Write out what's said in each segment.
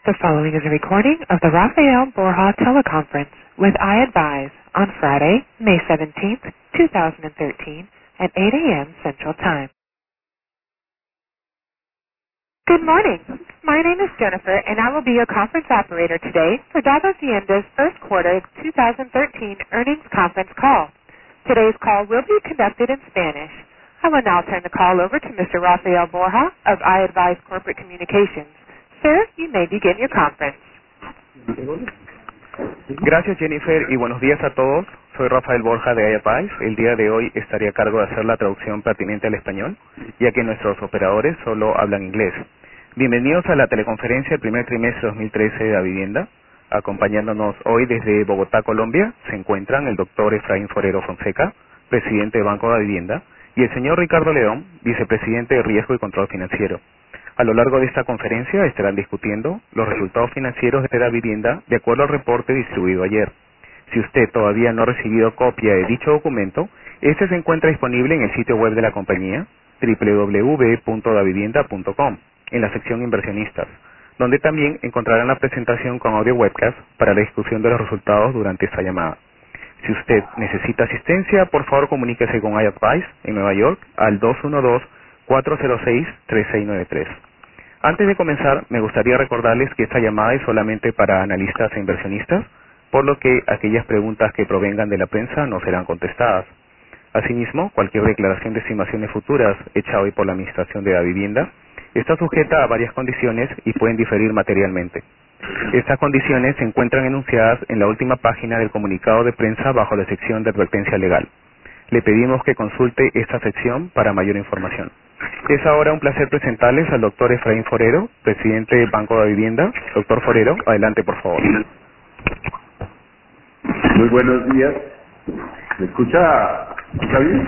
The following is a recording of the Rafael Borja teleconference with iAdvise on Friday, May 17th, 2013 at 8 a.m. Central Time. Good morning. My name is Jennifer, and I will be your conference operator today for Davivienda's first quarter 2013 earnings conference call. Today's call will be conducted in Spanish. I will now turn the call over to Mr. Rafael Borja of iAdvise Corporate Communications. Sir, you may begin your conference. Gracias, Jennifer, y buenos días a todos. Soy Rafael Borja de iAdvise. El día de hoy estaré a cargo de hacer la traducción pertinente al español, ya que nuestros operadores solo hablan inglés. Bienvenidos a la teleconferencia del primer trimestre 2013 de Davivienda. Acompañándonos hoy desde Bogotá, Colombia, se encuentran el doctor Efraín Forero Fonseca, presidente de Banco Davivienda, y el señor Ricardo León, vicepresidente de Riesgo y Control Financiero. A lo largo de esta conferencia estarán discutiendo los resultados financieros de Davivienda de acuerdo al reporte distribuido ayer. Si usted todavía no ha recibido copia de dicho documento, este se encuentra disponible en el sitio web de la compañía www.davivienda.com en la sección Inversionistas, donde también encontrarán la presentación con audio webcast para la discusión de los resultados durante esta llamada. Si usted necesita asistencia, por favor comuníquese con iAdvise en Nueva York al 212-406-3693. Antes de comenzar, me gustaría recordarles que esta llamada es solamente para analistas e inversionistas, por lo que aquellas preguntas que provengan de la prensa no serán contestadas. Asimismo, cualquier declaración de estimaciones futuras hecha hoy por la Administración de Davivienda está sujeta a varias condiciones y pueden diferir materialmente. Estas condiciones se encuentran enunciadas en la última página del comunicado de prensa bajo la sección de advertencia legal. Le pedimos que consulte esta sección para mayor información. Es ahora un placer presentarles al doctor Efraín Forero, presidente del Banco Davivienda. Doctor Forero, adelante por favor. Muy buenos días. ¿Me escucha bien?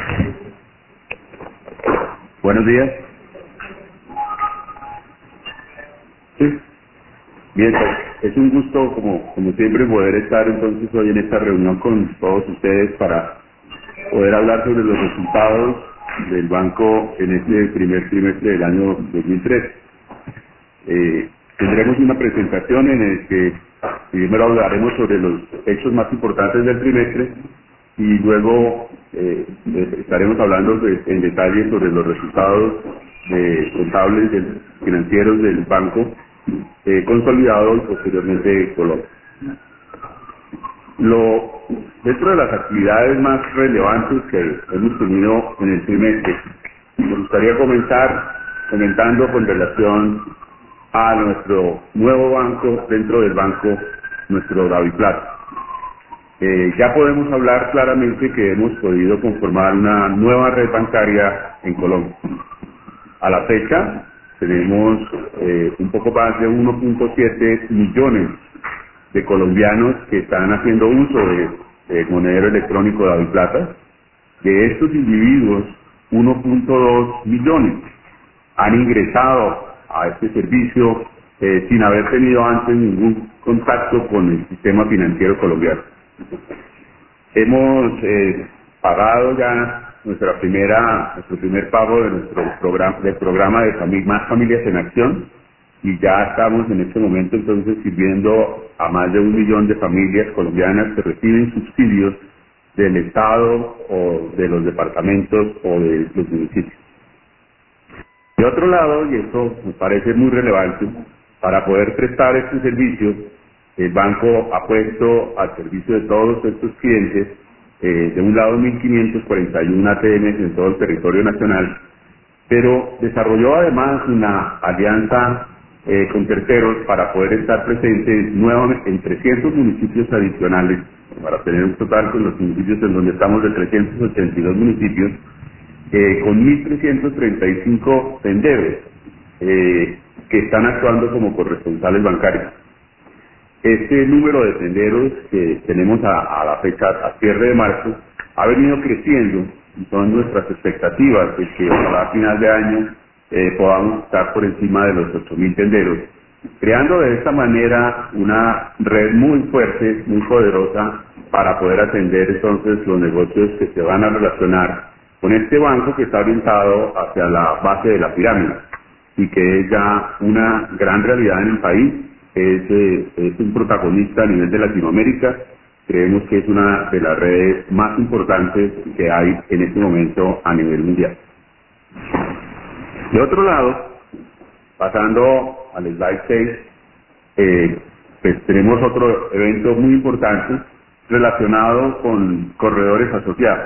Buenos días. Sí. Bien, pues, es un gusto, como siempre, poder estar entonces hoy en esta reunión con todos ustedes para poder hablar sobre los resultados del banco en este primer trimestre del año 2013. Tendremos una presentación en la que primero hablaremos sobre los hechos más importantes del trimestre y luego estaremos hablando en detalle sobre los resultados contables financieros del banco consolidado y posteriormente Colombia. Dentro de las actividades más relevantes que hemos tenido en el trimestre, me gustaría comenzar comentando con relación a nuestro nuevo banco dentro del banco, nuestro DaviPlata. Ya podemos hablar claramente que hemos podido conformar una nueva red bancaria en Colombia. A la fecha tenemos un poco más de 1.7 millones de colombianos que están haciendo uso de monedero electrónico DaviPlata. De estos individuos, 1.2 millones han ingresado a este servicio sin haber tenido antes ningún contacto con el sistema financiero colombiano. Hemos pagado ya nuestro primer pago de nuestro programa de Más Familias en Acción, y ya estamos en este momento entonces sirviendo a más de 1 millón de familias colombianas que reciben subsidios del Estado o de los departamentos o de los municipios. De otro lado, y esto me parece muy relevante, para poder prestar este servicio, el banco ha puesto al servicio de todos estos clientes, de un lado 1.541 ATMs en todo el territorio nacional, pero desarrolló además una alianza con terceros para poder estar presentes nuevamente en 300 municipios adicionales, para tener un total con los municipios en donde estamos de 382 municipios, con 1.335 tenderos que están actuando como corresponsales bancarios. Este número de tenderos que tenemos a la fecha, a cierre de marzo, ha venido creciendo y son nuestras expectativas de que a final de año podamos estar por encima de los 8.000 tenderos, creando de esta manera una red muy fuerte, muy poderosa para poder atender entonces los negocios que se van a relacionar con este banco que está orientado hacia la base de la pirámide y que es ya una gran realidad en el país es un protagonista a nivel de Latinoamérica. Creemos que es una de las redes más importantes que hay en este momento a nivel mundial. De otro lado, pasando al slide 6, pues tenemos otro evento muy importante relacionado con corredores asociados.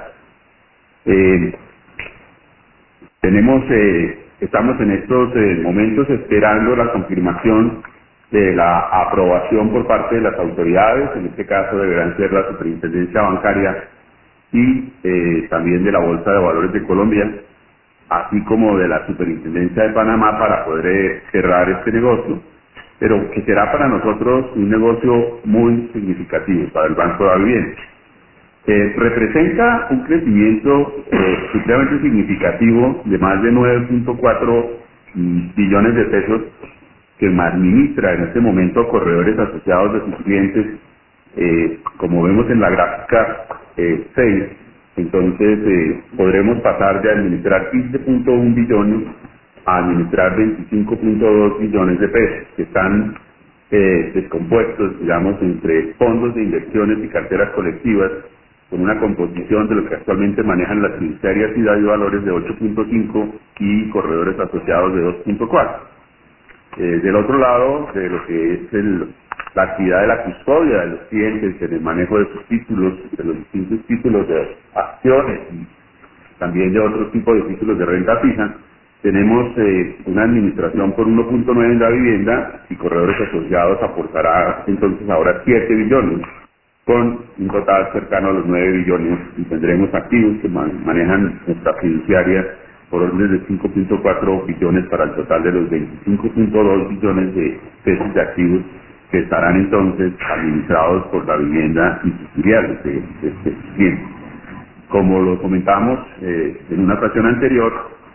Estamos en estos momentos esperando la confirmación de la aprobación por parte de las autoridades, en este caso deberán ser la Superintendencia Bancaria y también de la Bolsa de Valores de Colombia, así como de la Superintendencia de Panamá, para poder cerrar este negocio, pero que será para nosotros un negocio muy significativo para el Banco de la Vivienda. Representa un crecimiento supremamente significativo de más de 9.4 billones de pesos que administra en este momento corredores asociados de sus clientes, como vemos en la gráfica 6. Entonces podremos pasar de administrar 15.1 billones a administrar 25.2 billones de pesos, que están descompuestos, digamos, entre fondos de inversiones y carteras colectivas, con una composición de lo que actualmente manejan las fiduciarias y David Valores de 8.5 y corredores asociados de 2.4. Del otro lado, de lo que es la actividad de la custodia de los clientes, en el manejo de sus títulos, de los distintos títulos de acciones y también de otros tipos de títulos de renta fija, tenemos una administración por 1.9 en la vivienda y corredores asociados aportará entonces ahora 7 billones, con un total cercano a los 9 billones, y tendremos activos que manejan nuestra fiduciaria por orden de 5.4 billones para el total de los 25.2 billones de pesos de activos que estarán entonces administrados por la vivienda y sus filiales de este cliente. Como lo comentamos en una ocasión anterior,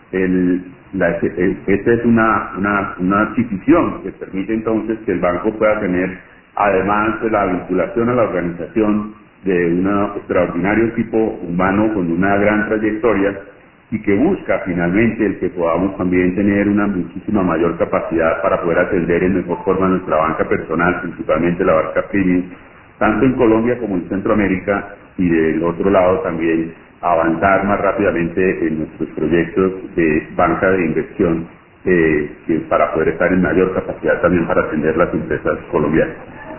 esta es una adquisición que permite entonces que el banco pueda tener, además de la vinculación a la organización de un extraordinario equipo humano con una gran trayectoria, y que busca finalmente el que podamos también tener una muchísima mayor capacidad para poder atender en mejor forma nuestra banca personal, principalmente la banca premium, tanto en Colombia como en Centroamérica, y del otro lado también avanzar más rápidamente en nuestros proyectos de banca de inversión, para poder estar en mayor capacidad también para atender las empresas colombianas.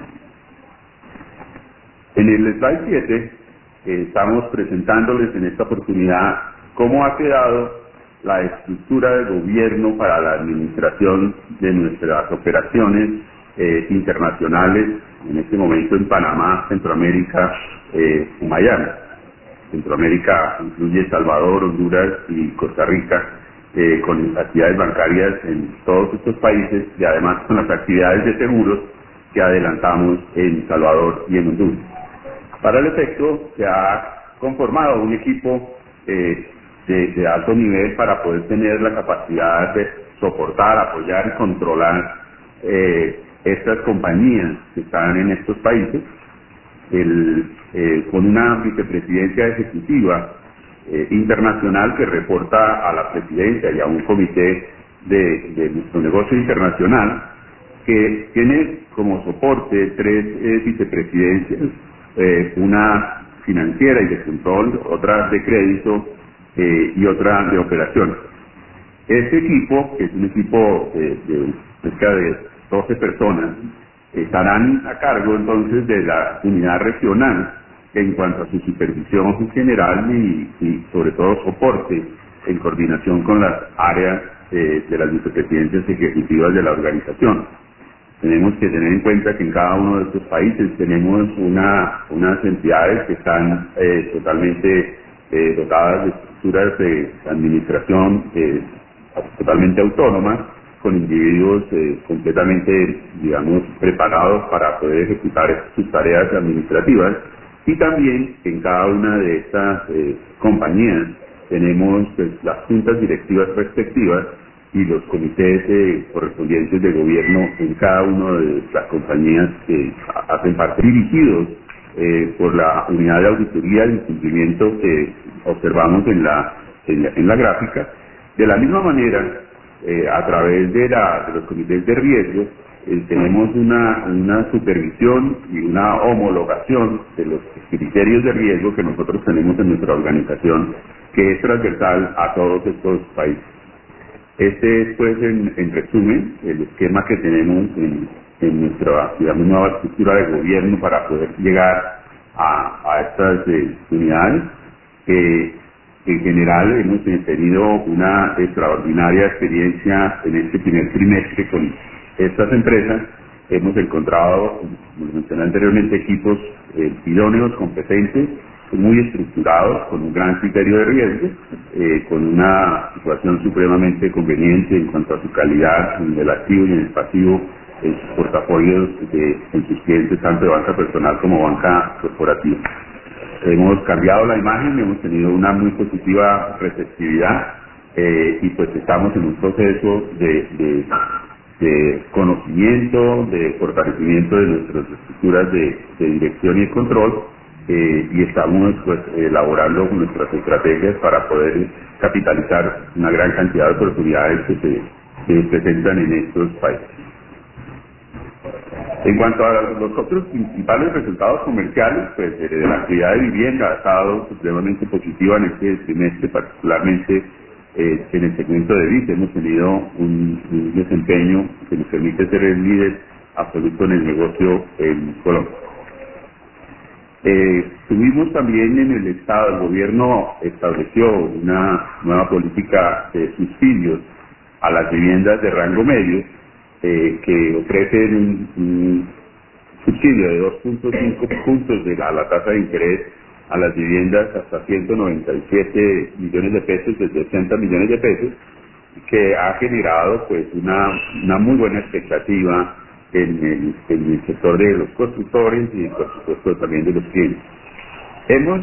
En el slide 7 estamos presentándoles en esta oportunidad cómo ha quedado la estructura de gobierno para la administración de nuestras operaciones internacionales, en este momento en Panamá, Centroamérica y Miami. Centroamérica incluye Salvador, Honduras y Costa Rica, con actividades bancarias en todos estos países y además con las actividades de seguros que adelantamos en Salvador y en Honduras. Para el efecto, se ha conformado un equipo de alto nivel para poder tener la capacidad de soportar, apoyar y controlar estas compañías que están en estos países, con una vicepresidencia ejecutiva internacional que reporta a la presidencia y a un comité de nuestro negocio internacional, que tiene como soporte 3 vicepresidencias, una financiera y de control, otra de crédito y otra de operaciones. Este equipo, que es un equipo de cerca de 12 personas, estarán a cargo entonces de la unidad regional en cuanto a su supervisión general y sobre todo soporte en coordinación con las áreas de las vicepresidencias ejecutivas de la organización. Tenemos que tener en cuenta que en cada uno de estos países tenemos unas entidades que están totalmente dotadas de estructuras de administración totalmente autónomas, con individuos completamente, digamos, preparados para poder ejecutar sus tareas administrativas, y también en cada una de estas compañías tenemos pues, las juntas directivas respectivas y los comités correspondientes de gobierno en cada una de las compañías que hacen parte, dirigidos por la unidad de auditoría del incumplimiento que observamos en la gráfica. De la misma manera, a través de los comités de riesgo, tenemos una supervisión y una homologación de los criterios de riesgo que nosotros tenemos en nuestra organización, que es transversal a todos estos países. Este es, pues, en resumen, el esquema que tenemos en nuestra, digamos, nueva estructura de gobierno para poder llegar a estas unidades. En general hemos tenido una extraordinaria experiencia en este primer trimestre con estas empresas. Hemos encontrado, como mencioné anteriormente, equipos idóneos, competentes, muy estructurados, con un gran criterio de riesgo, con una situación supremamente conveniente en cuanto a su calidad en el activo y en el pasivo en sus portafolios en sus clientes, tanto de banca personal como banca corporativa. Hemos cambiado la imagen, hemos tenido una muy positiva receptividad y pues estamos en un proceso de conocimiento, de fortalecimiento de nuestras estructuras de dirección y control, y estamos pues elaborando nuestras estrategias para poder capitalizar una gran cantidad de oportunidades que se presentan en estos países. En cuanto a los otros principales resultados comerciales, pues la actividad de vivienda ha estado supremamente positiva en este trimestre, particularmente en el segmento de BIS. Hemos tenido un desempeño que nos permite ser el líder absoluto en el negocio en Colombia. Tuvimos también en el Estado, el gobierno estableció una nueva política de subsidios a las viviendas de rango medio, que ofrecen un subsidio de 2.5 puntos a la tasa de interés a las viviendas hasta 197 millones de pesos, desde 80 millones de pesos, que ha generado pues una muy buena expectativa en el sector de los constructores y por supuesto también de los clientes. Hemos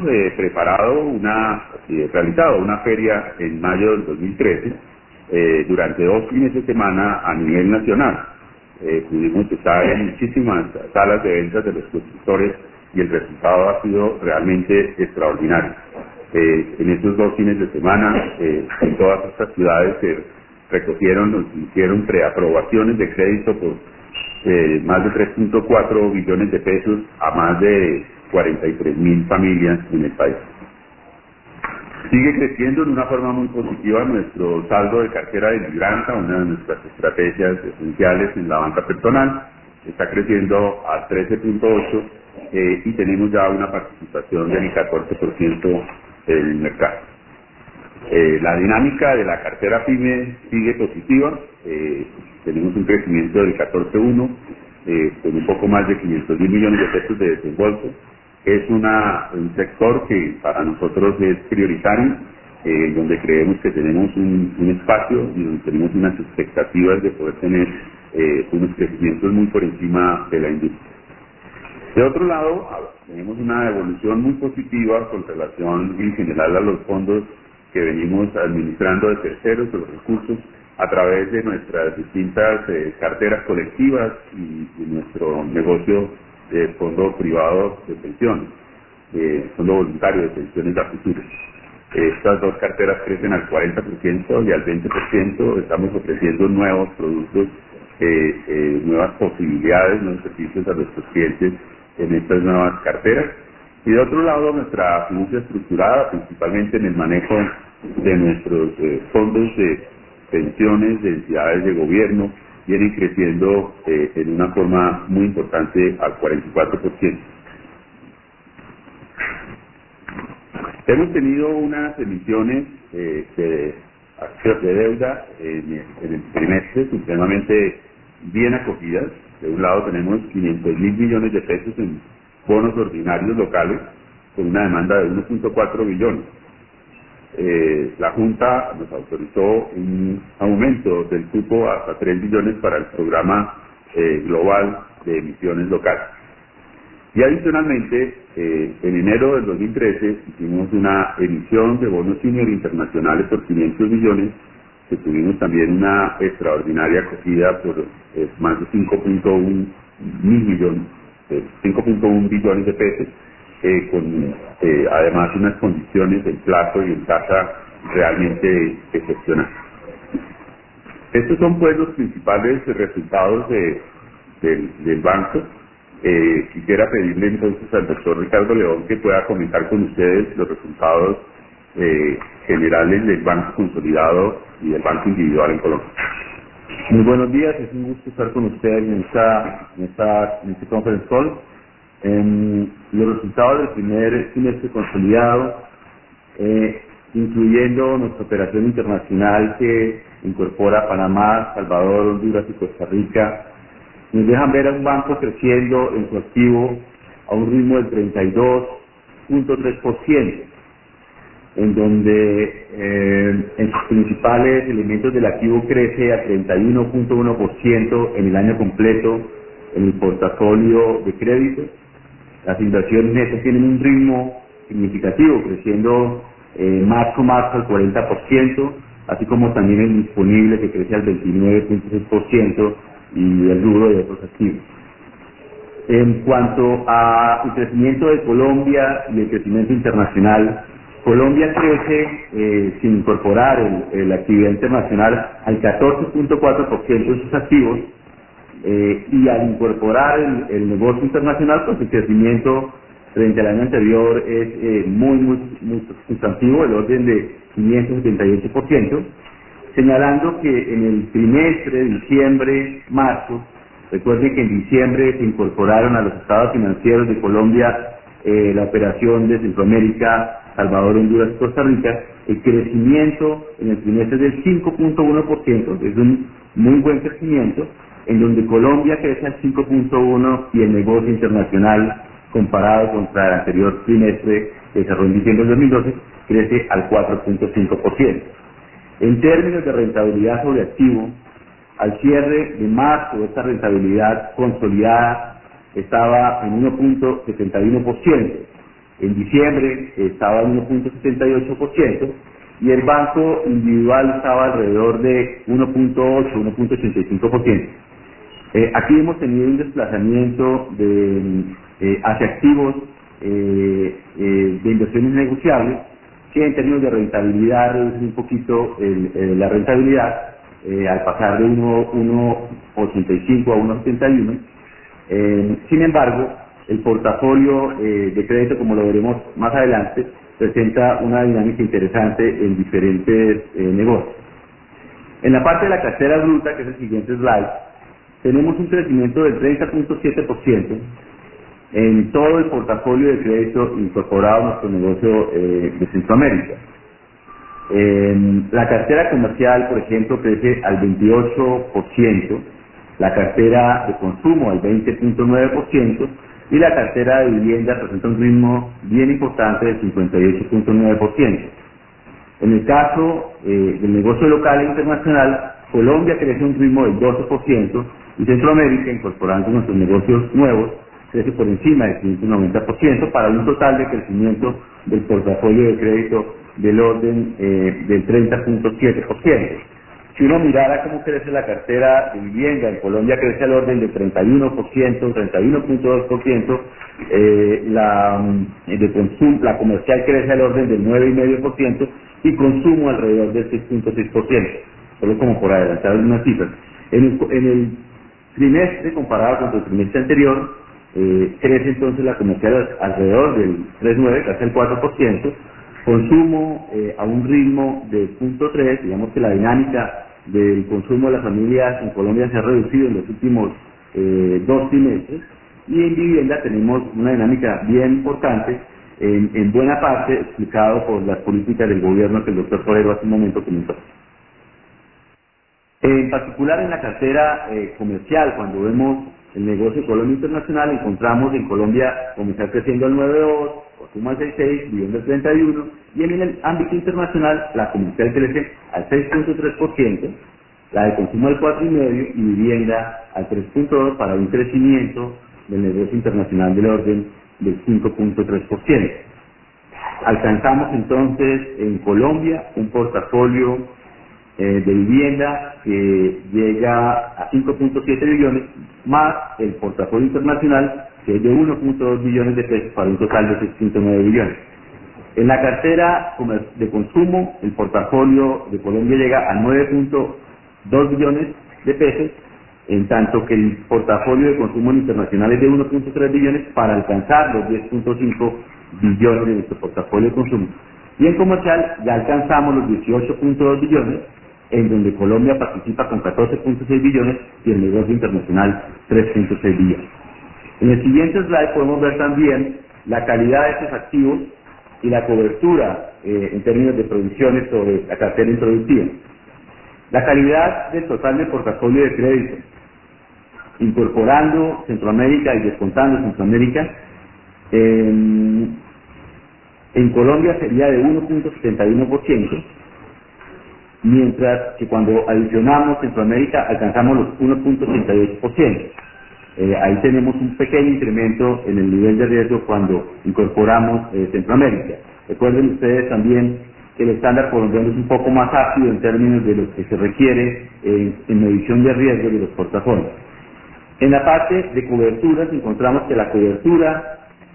realizado una feria en mayo del 2013 durante 2 fines de semana a nivel nacional. Pudimos estar en muchísimas salas de ventas de los constructores y el resultado ha sido realmente extraordinario. En estos 2 fines de semana, en todas estas ciudades se hicieron preaprobaciones de crédito por más de 3.4 billones de pesos a más de 43.000 familias en el país. Sigue creciendo en una forma muy positiva nuestro saldo de cartera de libranza, una de nuestras estrategias esenciales en la banca personal. Está creciendo a 13.8 y tenemos ya una participación del 14% del mercado. La dinámica de la cartera PYME sigue positiva. Tenemos un crecimiento del 14.1 con un poco más de 500.000 millones de pesos de desembolso. Es un sector que para nosotros es prioritario, donde creemos que tenemos un espacio y donde tenemos unas expectativas de poder tener unos crecimientos muy por encima de la industria. De otro lado, tenemos una evolución muy positiva con relación en general a los fondos que venimos administrando de terceros, de los recursos, a través de nuestras distintas carteras colectivas y nuestro negocio de fondo privado de pensiones, fondo voluntario de pensiones a futuro. Estas 2 carteras crecen al 40% y al 20%. Estamos ofreciendo nuevos productos, nuevas posibilidades, nuevos servicios a nuestros clientes en estas nuevas carteras. Y de otro lado, nuestra fiducia estructurada, principalmente en el manejo de nuestros fondos de pensiones de entidades de gobierno, vienen creciendo en una forma muy importante al 44%. Hemos tenido unas emisiones de deuda en el trimestre supremamente bien acogidas. De un lado tenemos 500.000 millones de pesos en bonos ordinarios locales con una demanda de 1.4 billones. La Junta nos autorizó un aumento del cupo hasta 3 billones para el programa global de emisiones locales. Y adicionalmente, en enero del 2013 hicimos una emisión de bonos senior internacionales por 500 millones, que tuvimos también una extraordinaria acogida por más de 5.1 billones de pesos, con además unas condiciones en plazo y en tasa realmente excepcionales. Estos son pues los principales resultados de del banco. Quisiera pedirle entonces al doctor Ricardo León que pueda comentar con ustedes los resultados generales del Banco Consolidado y del Banco Individual en Colombia. Muy buenos días, es un gusto estar con ustedes en este conference call. Los resultados del primer trimestre consolidado, incluyendo nuestra operación internacional que incorpora Panamá, Salvador, Honduras y Costa Rica, nos dejan ver a un banco creciendo en su activo a un ritmo del 32.3%, en donde en sus principales elementos del activo crece a 31.1% en el año completo en el portafolio de crédito. Las inversiones netas tienen un ritmo significativo, creciendo marzo al 40%, así como también el disponible que crece al 29.6% y el rubro de otros activos. En cuanto al crecimiento de Colombia y el crecimiento internacional, Colombia crece sin incorporar la actividad internacional al 14.4% de sus activos, y al incorporar el negocio internacional, pues el crecimiento frente al año anterior es muy sustantivo, del orden de 578%, señalando que en el trimestre, diciembre-marzo, recuerden que en diciembre se incorporaron a los estados financieros de Colombia la operación de Centroamérica, Salvador, Honduras y Costa Rica. El crecimiento en el trimestre es del 5.1%, es un muy buen crecimiento, en donde Colombia crece al 5.1% y el negocio internacional, comparado contra el anterior trimestre que cerró en diciembre del 2012, crece al 4.5%. En términos de rentabilidad sobre activo, al cierre de marzo esta rentabilidad consolidada estaba en 1.71%, en diciembre estaba en 1.78% y el banco individual estaba alrededor de 1.85%. Aquí hemos tenido un desplazamiento hacia activos de inversiones negociables, que en términos de rentabilidad reduce un poquito la rentabilidad al pasar de 1.85 a 1.71. Sin embargo, el portafolio de crédito, como lo veremos más adelante, presenta una dinámica interesante en diferentes negocios. En la parte de la cartera bruta, que es el siguiente slide, tenemos un crecimiento del 30.7% en todo el portafolio de crédito incorporado a nuestro negocio de Centroamérica. La cartera comercial, por ejemplo, crece al 28%, la cartera de consumo al 20.9% y la cartera de vivienda presenta un ritmo bien importante del 58.9%. En el caso del negocio local e internacional, Colombia crece un ritmo del 12% y Centroamérica, incorporando nuestros negocios nuevos, crece por encima del 190% para un total de crecimiento del portafolio de crédito del orden del 30.7%. Si uno mirara cómo crece la cartera de vivienda, en Colombia crece al orden del 31%, 31.2%, la comercial crece al orden del 9.5% y consumo alrededor del 6.6%, solo como por adelantar algunas cifras. En el trimestre, comparado con el trimestre anterior, crece entonces la comercial alrededor del 3.9%, casi el 4%, consumo a un ritmo de 0.3%, digamos que la dinámica del consumo de las familias en Colombia se ha reducido en los últimos 2 trimestres, y en vivienda tenemos una dinámica bien importante, en buena parte explicado por las políticas del gobierno que el doctor Forero hace un momento comentó. En particular en la cartera comercial, cuando vemos el negocio Colombia Internacional, encontramos en Colombia comenzar creciendo al 9.2%, consumo al 6.6%, vivienda al 31%, y en el ámbito internacional la comercial crece al 6.3%, la de consumo al 4.5% y vivienda al 3.2%, para un crecimiento del negocio internacional del orden del 5.3%. Alcanzamos entonces en Colombia un portafolio de vivienda que llega a 5.7 billones, más el portafolio internacional que es de 1.2 billones de pesos, para un total de 6.9 billones. En la cartera de consumo, el portafolio de Colombia llega a 9.2 billones de pesos, en tanto que el portafolio de consumo internacional es de 1.3 billones para alcanzar los 10.5 billones de nuestro portafolio de consumo. Y en comercial ya alcanzamos los 18.2 billones, en donde Colombia participa con 14.6 billones y el negocio internacional 3.6 billones. En el siguiente slide podemos ver también la calidad de estos activos y la cobertura en términos de provisiones sobre la cartera introductiva. La calidad del total del portafolio de crédito, incorporando Centroamérica y descontando Centroamérica, en Colombia sería de 1.71%, mientras que cuando adicionamos Centroamérica alcanzamos los 1.88%. Ahí tenemos un pequeño incremento en el nivel de riesgo cuando incorporamos Centroamérica. Recuerden ustedes también que el estándar colombiano es un poco más ácido en términos de lo que se requiere en medición de riesgo de los portafolios. En la parte de coberturas encontramos que la cobertura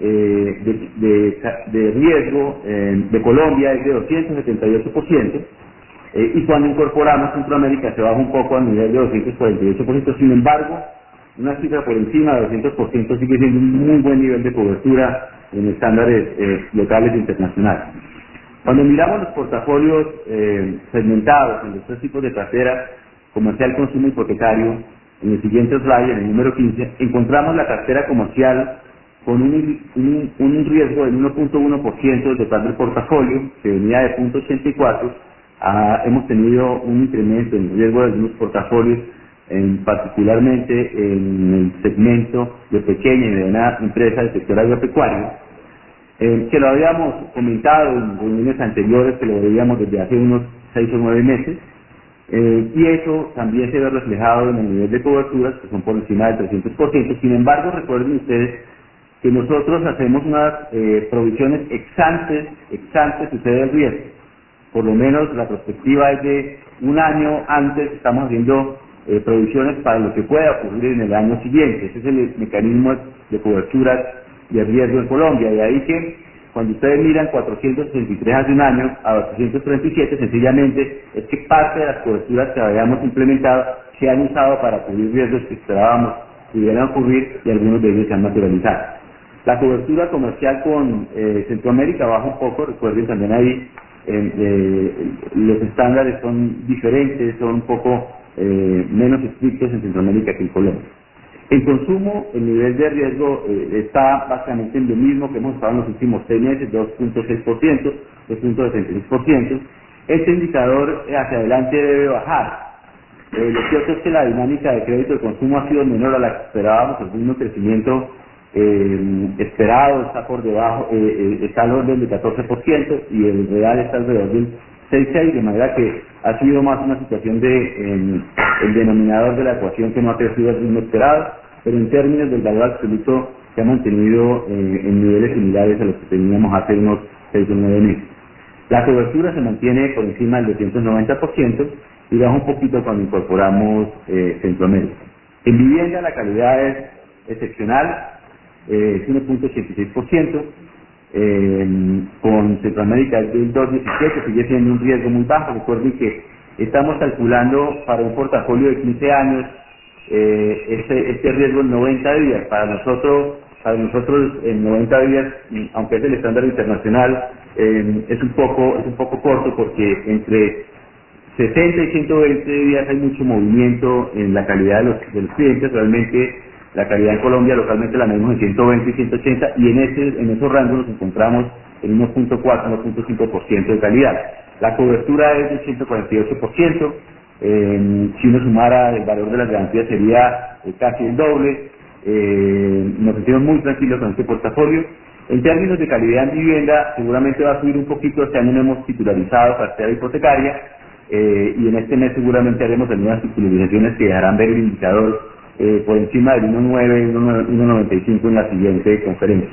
de riesgo de Colombia es de 278%, y cuando incorporamos Centroamérica se baja un poco al nivel de 248%. Sin embargo, una cifra por encima de 200% sigue siendo un muy buen nivel de cobertura en estándares locales e internacionales. Cuando miramos los portafolios segmentados en los tres tipos de cartera, comercial, consumo, hipotecario, en el siguiente slide, en el número 15, encontramos la cartera comercial con un riesgo del 1.1% del total del portafolio, que venía de 0.84. Hemos tenido un incremento en el riesgo de algunos portafolios, particularmente en el segmento de pequeña y mediana empresa del sector agropecuario, que lo habíamos comentado en reuniones anteriores, que lo veíamos desde hace unos 6 o 9 meses, y eso también se ve reflejado en el nivel de coberturas, que son por encima del 300%. Sin embargo, recuerden ustedes que nosotros hacemos unas provisiones ex ante sucede el riesgo. Por lo menos la perspectiva es de un año antes, estamos haciendo provisiones para lo que pueda ocurrir en el año siguiente. Ese es el mecanismo de cobertura de riesgo en Colombia. De ahí que cuando ustedes miran 463 hace un año a 437, sencillamente es que parte de las coberturas que habíamos implementado se han usado para cubrir riesgos que esperábamos pudieran ocurrir, y algunos de ellos se han materializado. La cobertura comercial con Centroamérica baja un poco. Recuerden también ahí los estándares son diferentes, son un poco menos estrictos en Centroamérica que en Colombia. En consumo, el nivel de riesgo está básicamente en lo mismo que hemos estado en los últimos 6 meses, 2.6%, 2.66%. Este indicador hacia adelante debe bajar. Lo cierto es que la dinámica de crédito de consumo ha sido menor a la que esperábamos. El mismo crecimiento esperado está por debajo, está al orden del 14%, y el real está alrededor del 6.6%, de manera que ha sido más una situación de el denominador de la ecuación que no ha crecido al ritmo esperado, pero en términos del valor absoluto se ha mantenido en niveles similares a los que teníamos hace unos 6 o 9 meses. La cobertura se mantiene por encima del 290% y baja un poquito cuando incorporamos Centroamérica. En vivienda la calidad es excepcional, es 1.86%, con Centroamérica es del 2.17, sigue siendo un riesgo muy bajo. Recuerden que estamos calculando para un portafolio de 15 años este riesgo en 90 días. Para nosotros en 90 días, aunque es el estándar internacional, es un poco corto, porque entre 60 y 120 días hay mucho movimiento en la calidad de los clientes. Realmente la calidad en Colombia localmente la medimos en 120 y 180, y en esos rangos nos encontramos en 1.4, 1.5% de calidad. La cobertura es del 148%, si uno sumara el valor de las garantías sería casi el doble. Nos sentimos muy tranquilos con este portafolio. En términos de calidad en vivienda, seguramente va a subir un poquito. Este año no hemos titularizado cartera hipotecaria, y en este mes seguramente haremos algunas titularizaciones que dejarán ver el indicador por encima del 1.9, 1.95 en la siguiente conferencia.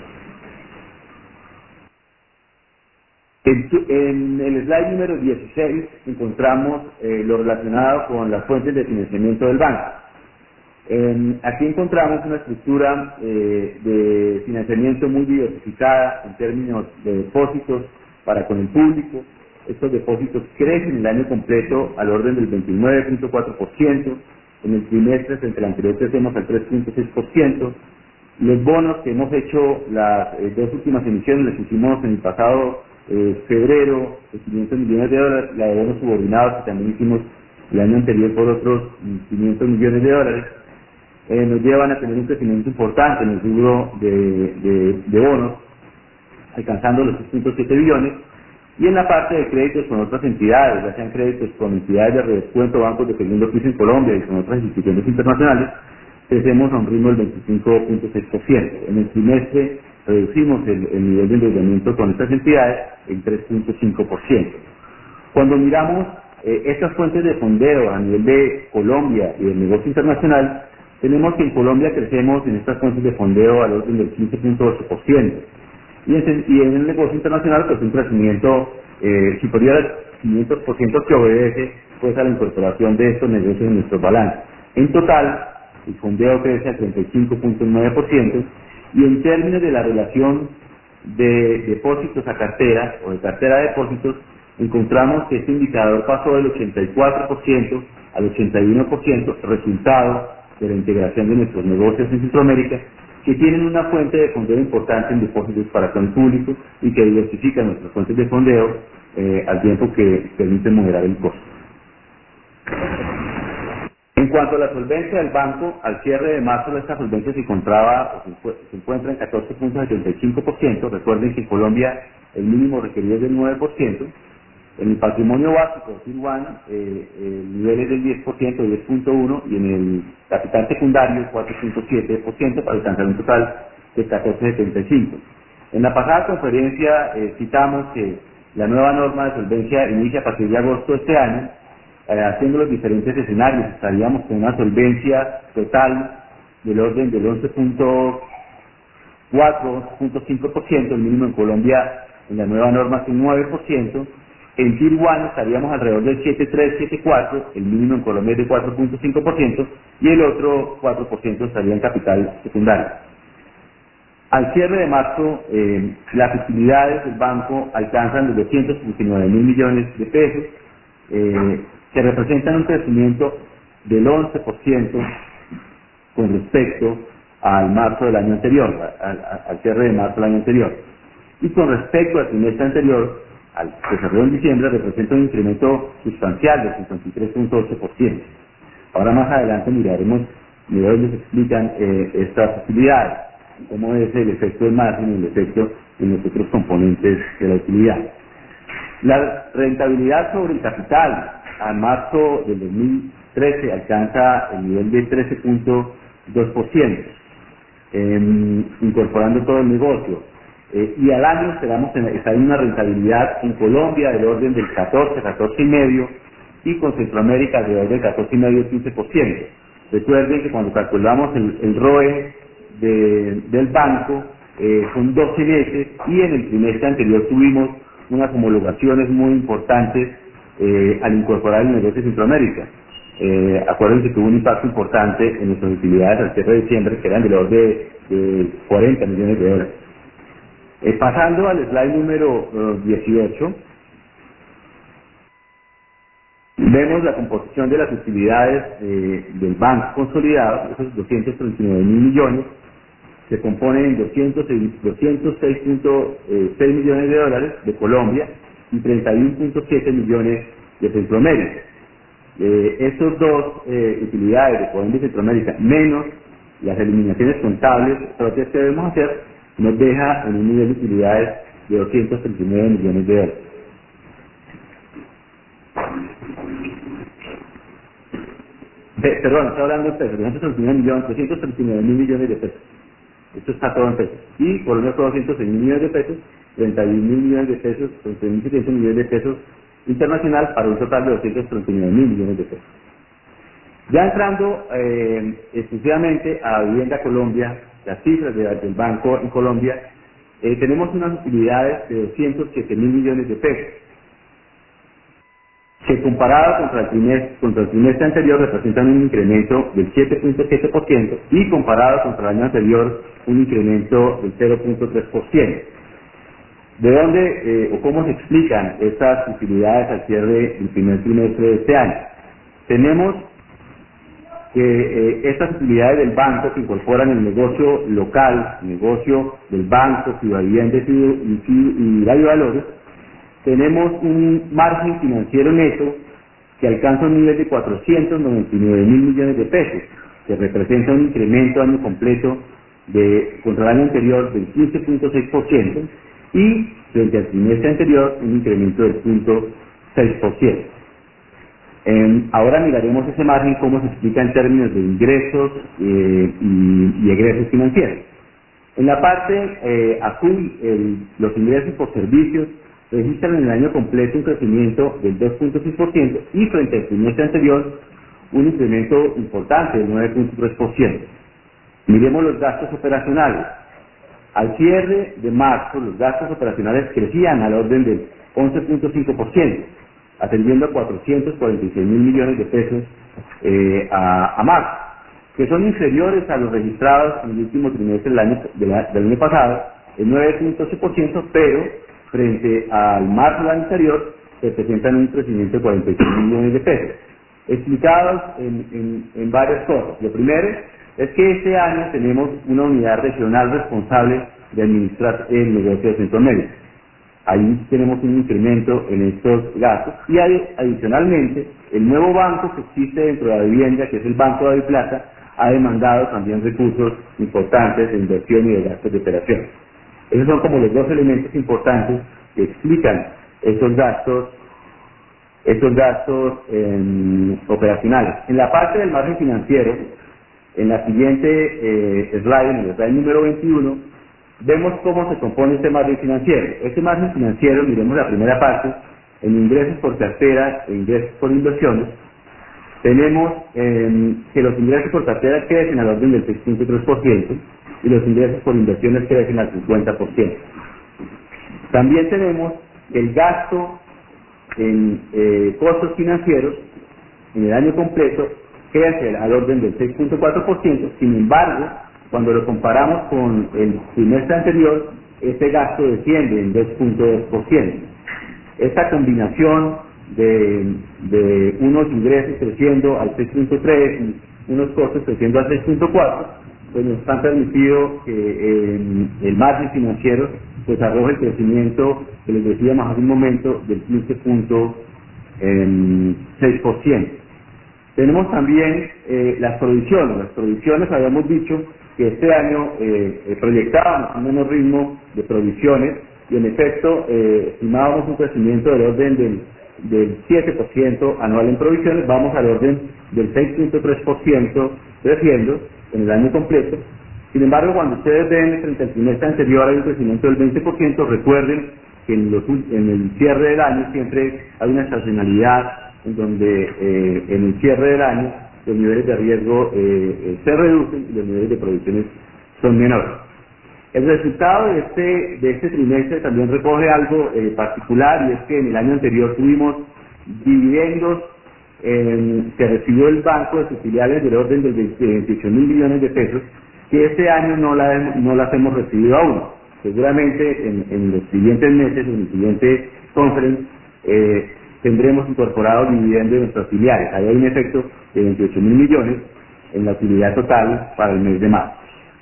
En el slide número 16 encontramos lo relacionado con las fuentes de financiamiento del banco. Aquí encontramos una estructura de financiamiento muy diversificada en términos de depósitos para con el público. Estos depósitos crecen el año completo al orden del 29.4%. En el trimestre frente al anterior crecemos al 3.6%. Los bonos que hemos hecho, las dos últimas emisiones las hicimos en el pasado febrero, de 500 millones de dólares, la de bonos subordinados que también hicimos el año anterior por otros 500 millones de dólares, nos llevan a tener un crecimiento importante en el rubro de bonos, alcanzando los 6.7 billones, y en la parte de créditos con otras entidades, ya sean créditos con entidades de redescuento, bancos de segundo piso en Colombia y con otras instituciones internacionales, crecemos a un ritmo del 25.6%. En el trimestre reducimos el nivel de endeudamiento con estas entidades en 3.5%. Cuando miramos estas fuentes de fondeo a nivel de Colombia y del negocio internacional, tenemos que en Colombia crecemos en estas fuentes de fondeo al orden del 15.8%. Y en el negocio internacional, pues un crecimiento superior al 500% que obedece pues a la incorporación de estos negocios en nuestro balance. En total, el fondeo crece al 35.9%, y en términos de la relación de depósitos a cartera o de cartera de depósitos, encontramos que este indicador pasó del 84% al 81%, resultado de la integración de nuestros negocios en Centroamérica, que tienen una fuente de fondeo importante en depósitos para con el público y que diversifican nuestras fuentes de fondeo al tiempo que permiten moderar el costo. En cuanto a la solvencia del banco, al cierre de marzo esta solvencia se encontraba se encuentra en 14.75%. Recuerden que en Colombia el mínimo requerido es del 9%. En el patrimonio básico Tier 1 el nivel es del 10%, 10.1%, y en el capital secundario 4.7% para alcanzar un total de 14.75%. En la pasada conferencia citamos que la nueva norma de solvencia inicia a partir de agosto de este año, haciendo los diferentes escenarios. Estaríamos con una solvencia total del orden del 11.4, 11.5%, el mínimo en Colombia en la nueva norma es un 9%, en Tier 1 estaríamos alrededor del 7.3, 7.4, el mínimo en Colombia es de 4.5%, y el otro 4% estaría en capital secundario. Al cierre de marzo, las utilidades del banco alcanzan los 239 mil millones de pesos, que representan un crecimiento del 11% con respecto al marzo del año anterior, al cierre de marzo del año anterior. Y con respecto al trimestre anterior, al que se cerró en diciembre, representa un incremento sustancial del 53.8%. Ahora más adelante miraremos les explican estas utilidades, cómo es el efecto del margen y el efecto en los otros componentes de la utilidad. La rentabilidad sobre el capital a marzo del 2013 alcanza el nivel de 13.2%, incorporando todo el negocio. Y al año esperamos estar en una rentabilidad en Colombia del orden del 14, 14,5%, y con Centroamérica alrededor del 14,5, 15%. Recuerden que cuando calculamos el ROE del banco son 12 meses, y en el trimestre anterior tuvimos unas homologaciones muy importantes al incorporar el negocio de Centroamérica. Acuérdense que hubo un impacto importante en nuestras utilidades al cierre de diciembre, que eran del orden de 40 millones de dólares. Pasando al slide número 18, vemos la composición de las utilidades del banco consolidado. Esos 239 mil millones se componen en 206.6 millones de dólares de Colombia y 31.7 millones de Centroamérica. Estos dos utilidades de Colombia y Centroamérica, menos las eliminaciones contables propias que debemos hacer, nos deja en un nivel de utilidades de 239 millones de dólares. Perdón, estoy hablando de pesos, 239 mil millones de pesos. Esto está todo en pesos. Y Colombia con 206 mil millones de pesos, 31 mil millones de pesos, 31.700 millones de pesos internacional, para un total de 239 mil millones de pesos. Ya entrando exclusivamente a Vivienda Colombia, las cifras del banco en Colombia, tenemos unas utilidades de 207 mil millones de pesos, que comparado contra el trimestre anterior representan un incremento del 7.7%, y comparado contra el año anterior un incremento del 0.3%. ¿De dónde o cómo se explican estas utilidades al cierre del primer trimestre de este año? Tenemos que estas utilidades del banco que incorporan el negocio local, el negocio del banco, Ciudad Vivienda y Radio Valores, tenemos un margen financiero neto que alcanza un nivel de 499 mil millones de pesos, que representa un incremento año completo contra el año anterior del 15.6% y frente al trimestre anterior un incremento del 0.6%. Ahora miraremos ese margen, cómo se explica en términos de ingresos y egresos financieros. En la parte azul, los ingresos por servicios registran en el año completo un crecimiento del 2.6% y frente al trimestre anterior un incremento importante del 9.3%. Miremos los gastos operacionales. Al cierre de marzo, los gastos operacionales crecían al orden del 11.5%, atendiendo a 446 mil millones de pesos a marzo, que son inferiores a los registrados en el último trimestre del año pasado, el 9.8%, pero frente al marzo del año anterior representan un crecimiento de 46 mil millones de pesos, explicados en varias cosas. Lo primero es que este año tenemos una unidad regional responsable de administrar el negocio de Centroamérica. Ahí tenemos un incremento en estos gastos y adicionalmente el nuevo banco que existe dentro de la vivienda, que es el Banco de Plata, ha demandado también recursos importantes de inversión y de gastos de operación. Esos son como los dos elementos importantes que explican esos gastos operacionales. En la parte del margen financiero, en la siguiente slide, en el slide número 21, vemos cómo se compone este margen financiero. Este margen financiero, miremos la primera parte, en ingresos por cartera e ingresos por inversiones, tenemos que los ingresos por cartera crecen al orden del 6.3% y los ingresos por inversiones crecen al 50%. También tenemos el gasto en costos financieros en el año completo crece al orden del 6.4%, sin embargo, cuando lo comparamos con el trimestre anterior, este gasto desciende en 2.2%. Esta combinación de unos ingresos creciendo al 6.3% y unos costos creciendo al 6.4%, pues nos han permitido que el margen financiero pues arroje el crecimiento que les decíamos hace un momento del 15.6%. Tenemos también las provisiones. Las provisiones, habíamos dicho que este año proyectábamos un menor ritmo de provisiones y en efecto estimábamos un crecimiento del orden del 7% anual en provisiones, vamos al orden del 6.3% creciendo en el año completo. Sin embargo, cuando ustedes ven frente al trimestre anterior hay un crecimiento del 20%, recuerden que en el cierre del año siempre hay una estacionalidad en donde en el cierre del año los niveles de riesgo se reducen y los niveles de provisiones son menores. El resultado de este trimestre también recoge algo particular, y es que en el año anterior tuvimos dividendos que recibió el banco de sus filiales del orden de 28 mil millones de pesos, que este año no las hemos recibido aún. Seguramente en los siguientes meses, en el siguiente conference, tendremos incorporado dividendos de nuestras filiales. Ahí hay un efecto de 28 mil millones en la utilidad total para el mes de marzo.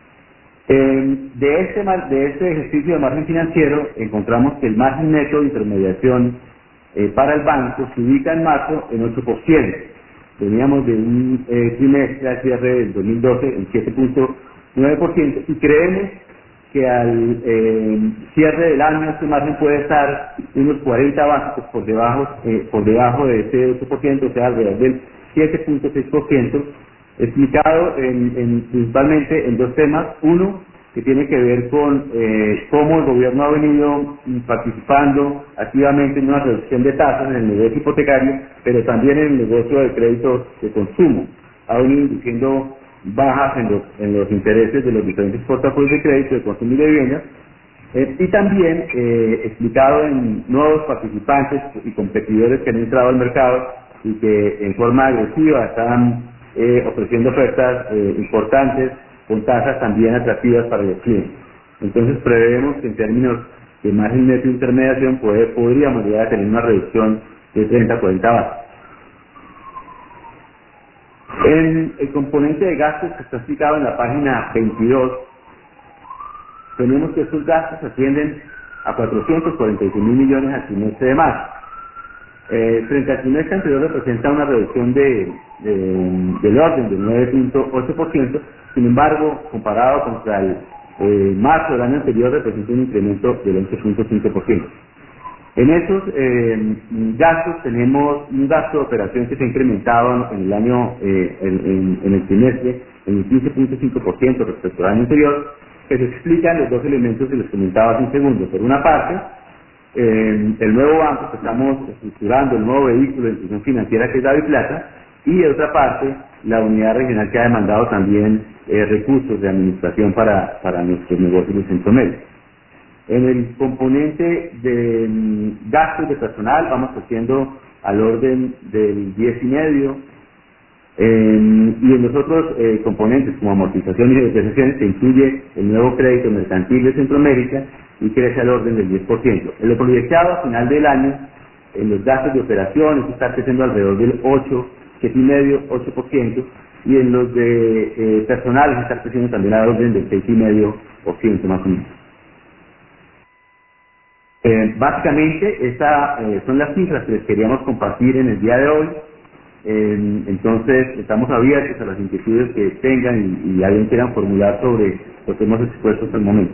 De este ejercicio de margen financiero encontramos que el margen neto de intermediación para el banco se ubica en marzo en 8%. Veníamos de un trimestre al cierre del 2012 en 7.9% y creemos que al cierre del año este margen puede estar unos 40 básicos por debajo de ese 8%, o sea, alrededor del 7.6%, explicado principalmente en dos temas. Uno, que tiene que ver con cómo el gobierno ha venido participando activamente en una reducción de tasas en el negocio hipotecario, pero también en el negocio de créditos de consumo. Ha venido induciendo bajas en los intereses de los diferentes portafolios de crédito de consumo y de vivienda, y también explicado en nuevos participantes y competidores que han entrado al mercado y que en forma agresiva están ofreciendo ofertas importantes con tasas también atractivas para los clientes. Entonces prevemos que en términos de margen neto de intermediación podríamos llegar a tener una reducción de 30 a 40 bases. En el componente de gastos que está explicado en la página 22, tenemos que estos gastos ascienden a 446.000 millones al trimestre de marzo. Frente al trimestre anterior representa una reducción del orden del 9.8%, sin embargo, comparado contra el marzo del año anterior, representa un incremento del 11.5%. En esos gastos tenemos un gasto de operación que se ha incrementado en el año, en el trimestre, en el 15.5% respecto al año anterior, que se explican los dos elementos que les comentaba hace un segundo. Por una parte, el nuevo banco que estamos estructurando, el nuevo vehículo de institución financiera que es DaviPlata, y de otra parte, la unidad regional que ha demandado también recursos de administración para nuestros negocios de centro medio. En el componente de gastos de personal vamos haciendo al orden del 10,5%, y en los otros componentes como amortización y depreciaciones se incluye el nuevo crédito mercantil de Centroamérica y crece al orden del 10%. En lo proyectado a final del año, en los gastos de operaciones está creciendo alrededor del 8% y en los de personal está creciendo también al orden del 6,5% más o menos. Básicamente, estas son las cifras que les queríamos compartir en el día de hoy. Entonces, estamos abiertos a las inquietudes que tengan y alguien quieran formular sobre lo que hemos expuesto hasta el momento.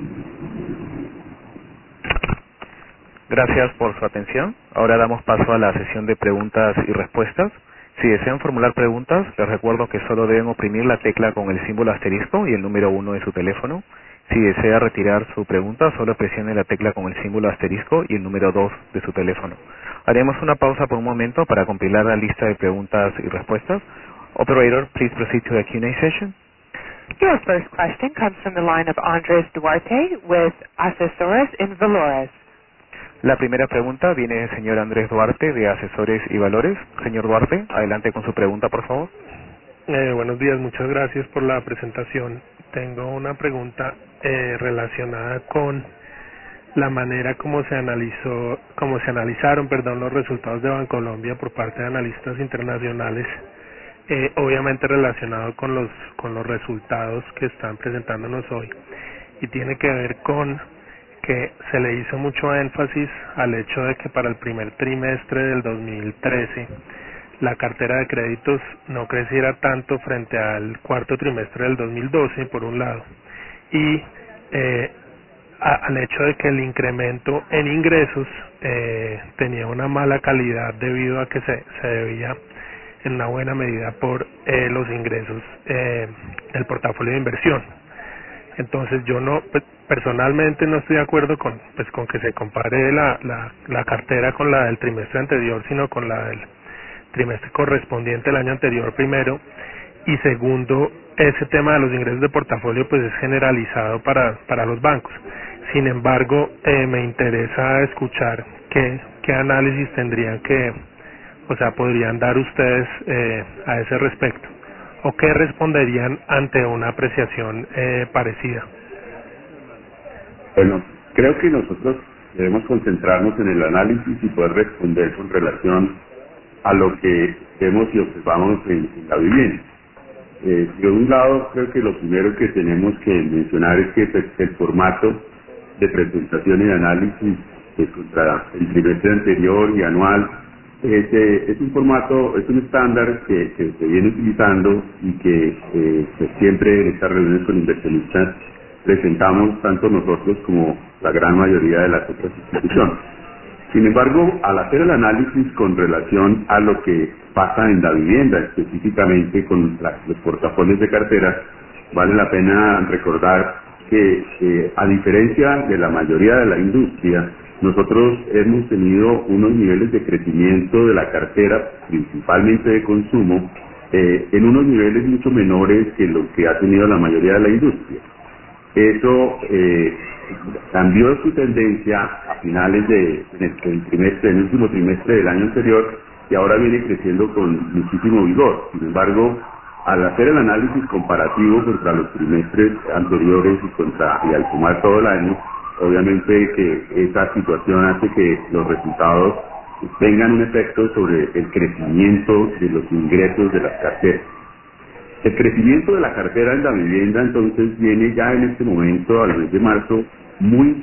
Gracias por su atención. Ahora damos paso a la sesión de preguntas y respuestas. Si desean formular preguntas, les recuerdo que solo deben oprimir la tecla con el símbolo asterisco y el número 1 de su teléfono. Si desea retirar su pregunta, solo presione la tecla con el símbolo asterisco y el número 2 de su teléfono. Haremos una pausa por un momento para compilar la lista de preguntas y respuestas. Operator, please proceed to the Q&A session. Your first question comes from the line of Andres Duarte with Asesores in Valores. La primera pregunta viene del señor Andrés Duarte de Asesores y Valores. Señor Duarte, adelante con su pregunta, por favor. Buenos días, muchas gracias por la presentación. Tengo una pregunta relacionada con la manera como se analizaron, los resultados de Bancolombia por parte de analistas internacionales, obviamente relacionado con los resultados que están presentándonos hoy, y tiene que ver con que se le hizo mucho énfasis al hecho de que para el primer trimestre del 2013 la cartera de créditos no creciera tanto frente al cuarto trimestre del 2012, por un lado, y al hecho de que el incremento en ingresos tenía una mala calidad debido a que se debía en una buena medida por los ingresos del portafolio de inversión. Entonces yo personalmente no estoy de acuerdo con que se compare la cartera con la del trimestre anterior, sino con la del trimestre correspondiente al año anterior, primero, y segundo, ese tema de los ingresos de portafolio pues es generalizado para los bancos. Sin embargo, me interesa escuchar qué análisis podrían dar ustedes a ese respecto, o qué responderían ante una apreciación parecida. Bueno, creo que nosotros debemos concentrarnos en el análisis y poder responder con relación a lo que vemos y observamos en la vivienda. De un lado, creo que lo primero que tenemos que mencionar es que el formato de presentación y análisis contra el trimestre anterior y anual es un formato, es un estándar que se viene utilizando y que siempre en estas reuniones con inversionistas presentamos tanto nosotros como la gran mayoría de las otras instituciones. Sin embargo, al hacer el análisis con relación a lo que pasa en la vivienda, específicamente con los portafolios de cartera, vale la pena recordar que a diferencia de la mayoría de la industria, nosotros hemos tenido unos niveles de crecimiento de la cartera, principalmente de consumo, en unos niveles mucho menores que lo que ha tenido la mayoría de la industria. Eso cambió su tendencia a finales del último trimestre del año anterior, y ahora viene creciendo con muchísimo vigor. Sin embargo, al hacer el análisis comparativo contra los trimestres anteriores y al sumar todo el año, obviamente que esta situación hace que los resultados tengan un efecto sobre el crecimiento de los ingresos de las carteras. El crecimiento de la cartera en la vivienda entonces viene ya en este momento, al mes de marzo, muy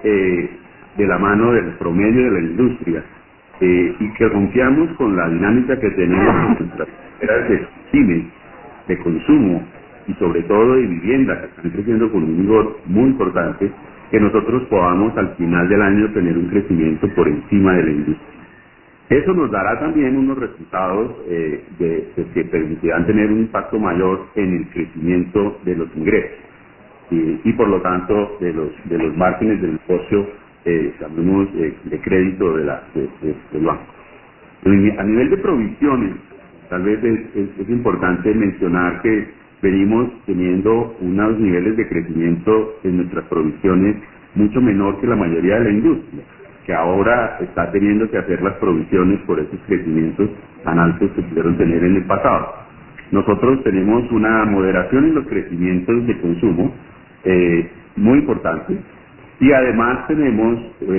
de la mano del promedio de la industria, y que rompíamos con la dinámica que tenemos en nuestras carteras de pymes, de consumo y sobre todo de vivienda, que están creciendo con un vigor muy importante, que nosotros podamos al final del año tener un crecimiento por encima de la industria. Eso nos dará también unos resultados que permitirán tener un impacto mayor en el crecimiento de los ingresos y por lo tanto de los márgenes del negocio, llamemos de crédito del banco. A nivel de provisiones, tal vez es importante mencionar que venimos teniendo unos niveles de crecimiento en nuestras provisiones mucho menor que la mayoría de la industria, que ahora está teniendo que hacer las provisiones por esos crecimientos tan altos que pudieron tener en el pasado. Nosotros tenemos una moderación en los crecimientos de consumo muy importante, y además tenemos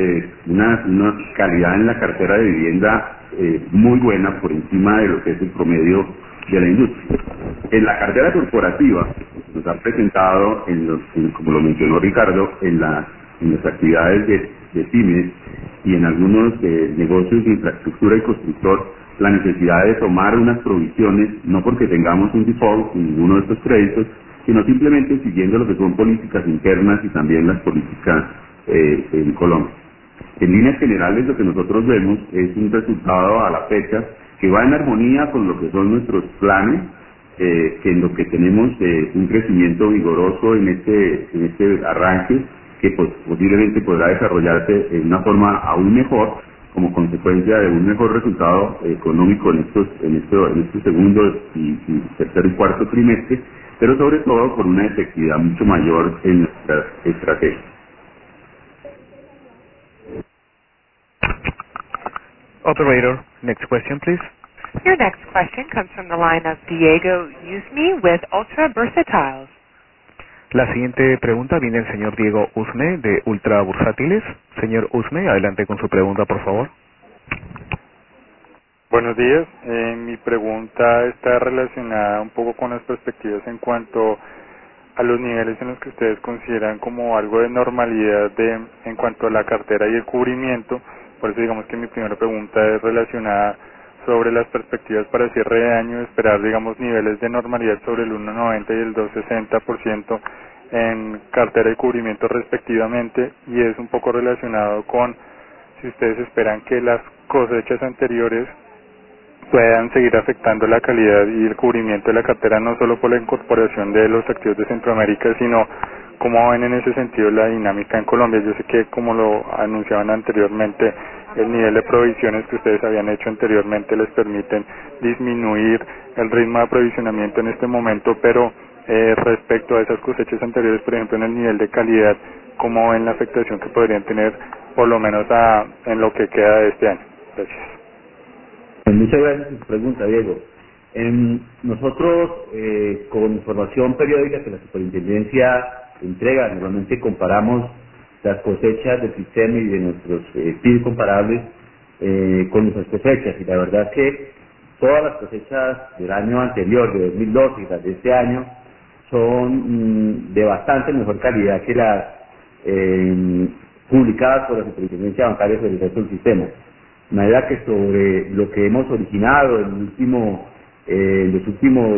una calidad en la cartera de vivienda muy buena por encima de lo que es el promedio de la industria. En la cartera corporativa nos han presentado, como lo mencionó Ricardo, en las actividades de pymes y en algunos negocios de infraestructura y constructor, la necesidad de tomar unas provisiones, no porque tengamos un default en ninguno de estos créditos, sino simplemente siguiendo lo que son políticas internas y también las políticas en Colombia. En líneas generales, lo que nosotros vemos es un resultado a la fecha que va en armonía con lo que son nuestros planes, que en lo que tenemos un crecimiento vigoroso en este arranque, que pues, posiblemente podrá desarrollarse en una forma aún mejor como consecuencia de un mejor resultado económico en este segundo y tercer y cuarto trimestre, pero sobre todo por una efectividad mucho mayor en nuestras estrategias. Operator, next question, please. Your next question comes from the line of Diego Usme with Ultra Versatiles. La siguiente pregunta viene del señor Diego Usme de Ultra Bursátiles. Señor Usme, adelante con su pregunta, por favor. Buenos días. Mi pregunta está relacionada un poco con las perspectivas en cuanto a los niveles en los que ustedes consideran como algo de normalidad en cuanto a la cartera y el cubrimiento. Por eso digamos que mi primera pregunta es relacionada sobre las perspectivas para cierre de año, esperar digamos niveles de normalidad sobre el 1.90 y el 2.60% en cartera y cubrimiento respectivamente, y es un poco relacionado con si ustedes esperan que las cosechas anteriores puedan seguir afectando la calidad y el cubrimiento de la cartera, no solo por la incorporación de los activos de Centroamérica, sino cómo ven en ese sentido la dinámica en Colombia. Yo sé que, como lo anunciaban anteriormente, el nivel de provisiones que ustedes habían hecho anteriormente les permiten disminuir el ritmo de aprovisionamiento en este momento, pero respecto a esas cosechas anteriores, por ejemplo, en el nivel de calidad, ¿cómo ven la afectación que podrían tener, por lo menos en lo que queda de este año? Gracias. Muchas gracias por su pregunta, Diego. Nosotros, con información periódica que la superintendencia entrega, normalmente comparamos las cosechas del sistema y de nuestros PIB comparables con nuestras cosechas, y la verdad es que todas las cosechas del año anterior, de 2012 y las de este año, son de bastante mejor calidad que las publicadas por la superintendencia bancaria sobre el resto del sistema. De manera que sobre lo que hemos originado en los últimos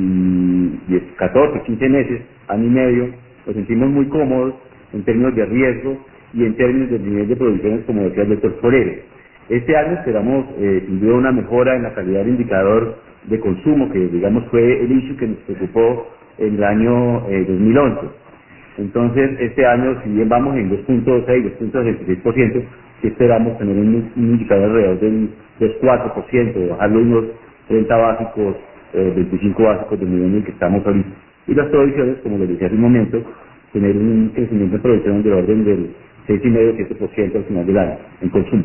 14, 15 meses, año y medio, nos sentimos muy cómodos en términos de riesgo y en términos del nivel de producciones, como decía el doctor Forero. Este año esperamos sin duda una mejora en la calidad del indicador de consumo, que digamos fue el issue que nos preocupó en el año 2011. Entonces, este año, si bien vamos en 2.6, 2.66%, sí esperamos tener un indicador alrededor del 4%, bajarlo unos 30 básicos, 25 básicos del nivel en el que estamos ahorita. Y las provisiones, como les decía hace un momento, tener un crecimiento de producción del orden del 6,5-7% al final del año, en consumo.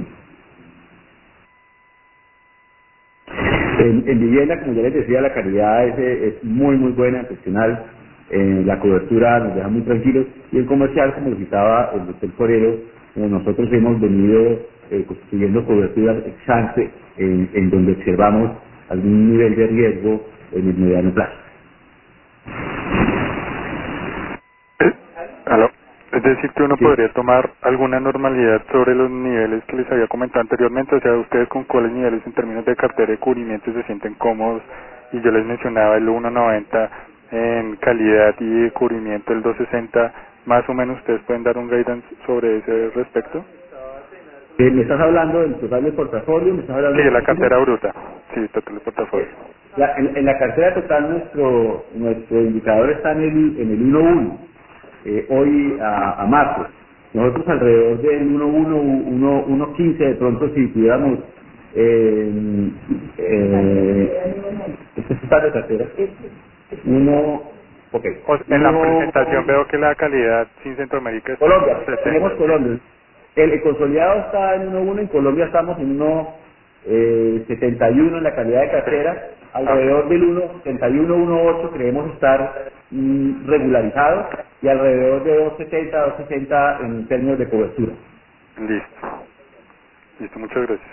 En vivienda, como ya les decía, la calidad es muy buena, excepcional. La cobertura nos deja muy tranquilos, y el comercial, como lo citaba el doctor Forero, como nosotros hemos venido construyendo coberturas ex ante en donde observamos algún nivel de riesgo en el mediano plazo. ¿Aló? Es decir, que uno podría tomar alguna normalidad sobre los niveles que les había comentado anteriormente, o sea, ustedes con cuáles niveles en términos de cartera de cubrimiento se sienten cómodos, y yo les mencionaba el 1.90 en calidad y de cubrimiento el 2.60, más o menos ustedes pueden dar un guidance sobre ese respecto. ¿Me estás hablando del total del portafolio? ¿Me estás hablando Sí, la cartera bruta, sí, total del portafolio. En la cartera total nuestro indicador está en el 1.1. Hoy a marzo. Nosotros alrededor del 1.15 de pronto si tuviéramos este es de cartera. En la presentación veo que la calidad sin Centroamérica es Colombia, 60. tenemos Colombia. El consolidado está en 1.1, en Colombia estamos en 1.71 en la calidad de cartera, alrededor del 1.71, 1.8 creemos estar regularizados y alrededor de 2.60 en términos de cobertura. Listo, muchas gracias.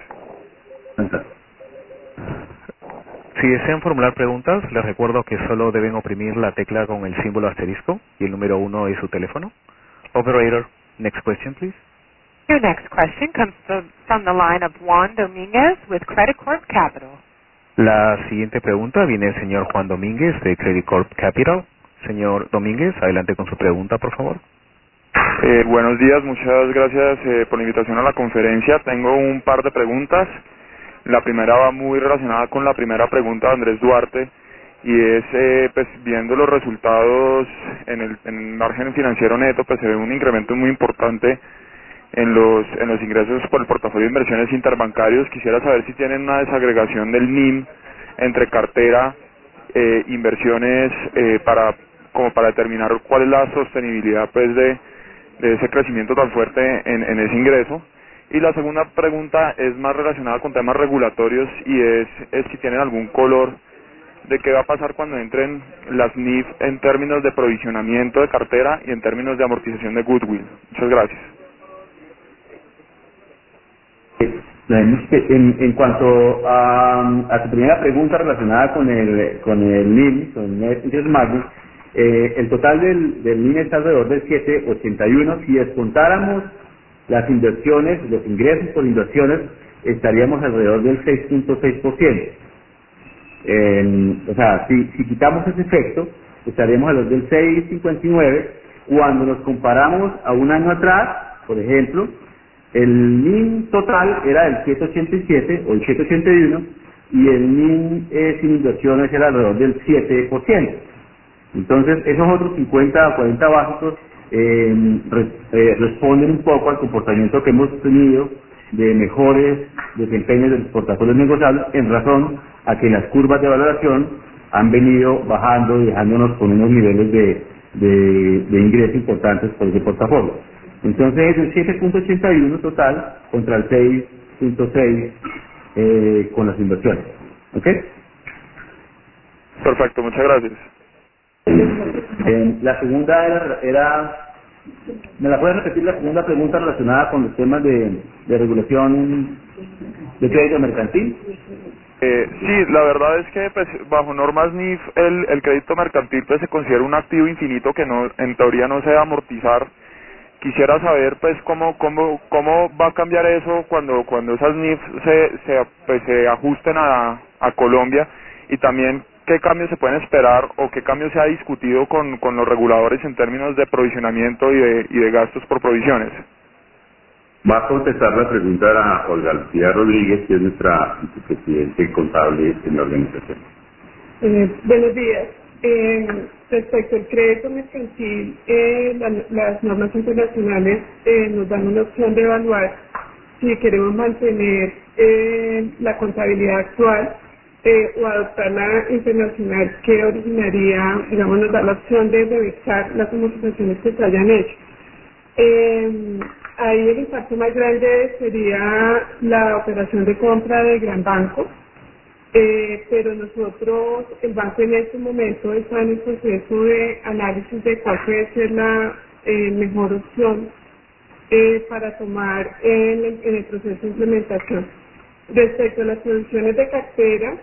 Si desean formular preguntas, les recuerdo que solo deben oprimir la tecla con el símbolo asterisco y el número 1 es su teléfono. Operator, next question, please. Your next question comes from the line of Juan Dominguez with Credit Corp Capital. La siguiente pregunta viene del señor Juan Domínguez de Credit Corp Capital. Señor Domínguez, adelante con su pregunta, por favor. Buenos días, muchas gracias por la invitación a la conferencia. Tengo un par de preguntas. La primera va muy relacionada con la primera pregunta de Andrés Duarte y es, pues viendo los resultados en el margen financiero neto, pues se ve un incremento muy importante en los ingresos por el portafolio de inversiones interbancarios. Quisiera saber si tienen una desagregación del NIM entre cartera, inversiones, para determinar cuál es la sostenibilidad pues de ese crecimiento tan fuerte en ese ingreso. Y la segunda pregunta es más relacionada con temas regulatorios y es si tienen algún color de qué va a pasar cuando entren las NIF en términos de provisionamiento de cartera y en términos de amortización de goodwill. Muchas gracias. En cuanto a tu primera pregunta relacionada con el NIM, con el Net Interest Margin, el total del NIM está alrededor del 7.81. Si descontáramos las inversiones, los ingresos por inversiones, estaríamos alrededor del 6.6%. O sea, si quitamos ese efecto, estaríamos alrededor del 6.59. Cuando nos comparamos a un año atrás, por ejemplo, el NIM total era del 7.87 o el 7.81 y el NIM sin inversiones era alrededor del 7%. Entonces, esos otros 50 o 40 básicos responden un poco al comportamiento que hemos tenido de mejores desempeños de los portafolios negociables en razón a que las curvas de valoración han venido bajando y dejándonos con unos niveles de ingresos importantes por ese portafolio. Entonces es el 7.81 total contra el 6.6 con las inversiones. ¿Ok? Perfecto, muchas gracias. La segunda era ¿me la puedes repetir la segunda pregunta relacionada con los temas de regulación de crédito mercantil? Sí, la verdad es que pues bajo normas NIF el crédito mercantil pues se considera un activo infinito que no, en teoría no se debe amortizar. Quisiera saber pues cómo va a cambiar eso cuando esas NIF se ajusten a Colombia, y también qué cambios se pueden esperar o qué cambios se ha discutido con los reguladores en términos de provisionamiento y de gastos por provisiones. Va a contestar la pregunta a Olga Lucía Rodríguez, que es nuestra vicepresidente contable en la organización. Buenos días. Respecto al crédito mercantil, las normas internacionales nos dan una opción de evaluar si queremos mantener la contabilidad actual o adoptar la internacional, que originaría, digamos, nos da la opción de revisar las amortizaciones que se hayan hecho. Ahí el impacto más grande sería la operación de compra de gran banco, pero nosotros, el banco en este momento está en el proceso de análisis de cuál puede ser la mejor opción para tomar en el proceso de implementación. Respecto a las provisiones de cartera,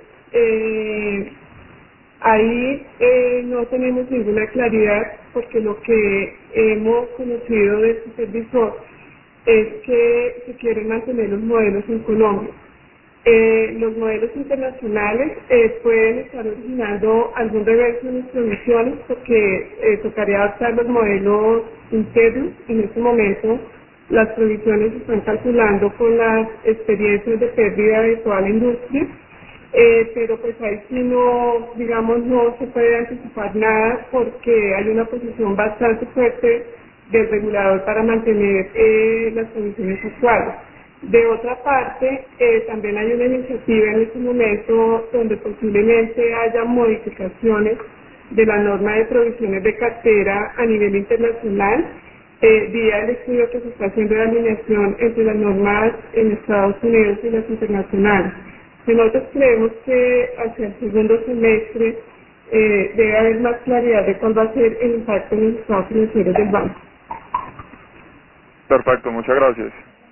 ahí no tenemos ninguna claridad porque lo que hemos conocido del supervisor es que se quieren mantener los modelos en Colombia. Los modelos internacionales pueden estar originando algún reverso en las provisiones porque tocaría adaptar los modelos internos. En este momento las provisiones se están calculando con las experiencias de pérdida de toda la industria, pero pues ahí sí no, digamos, no se puede anticipar nada porque hay una posición bastante fuerte del regulador para mantener las provisiones actuales. De otra parte, también hay una iniciativa en este momento donde posiblemente haya modificaciones de la norma de provisiones de cartera a nivel internacional, vía el estudio que se está haciendo de alineación entre las normas en Estados Unidos y las internacionales. Nosotros creemos que hacia el segundo semestre debe haber más claridad de cuál va a ser el impacto en los estados financieros del banco. Perfecto, muchas gracias.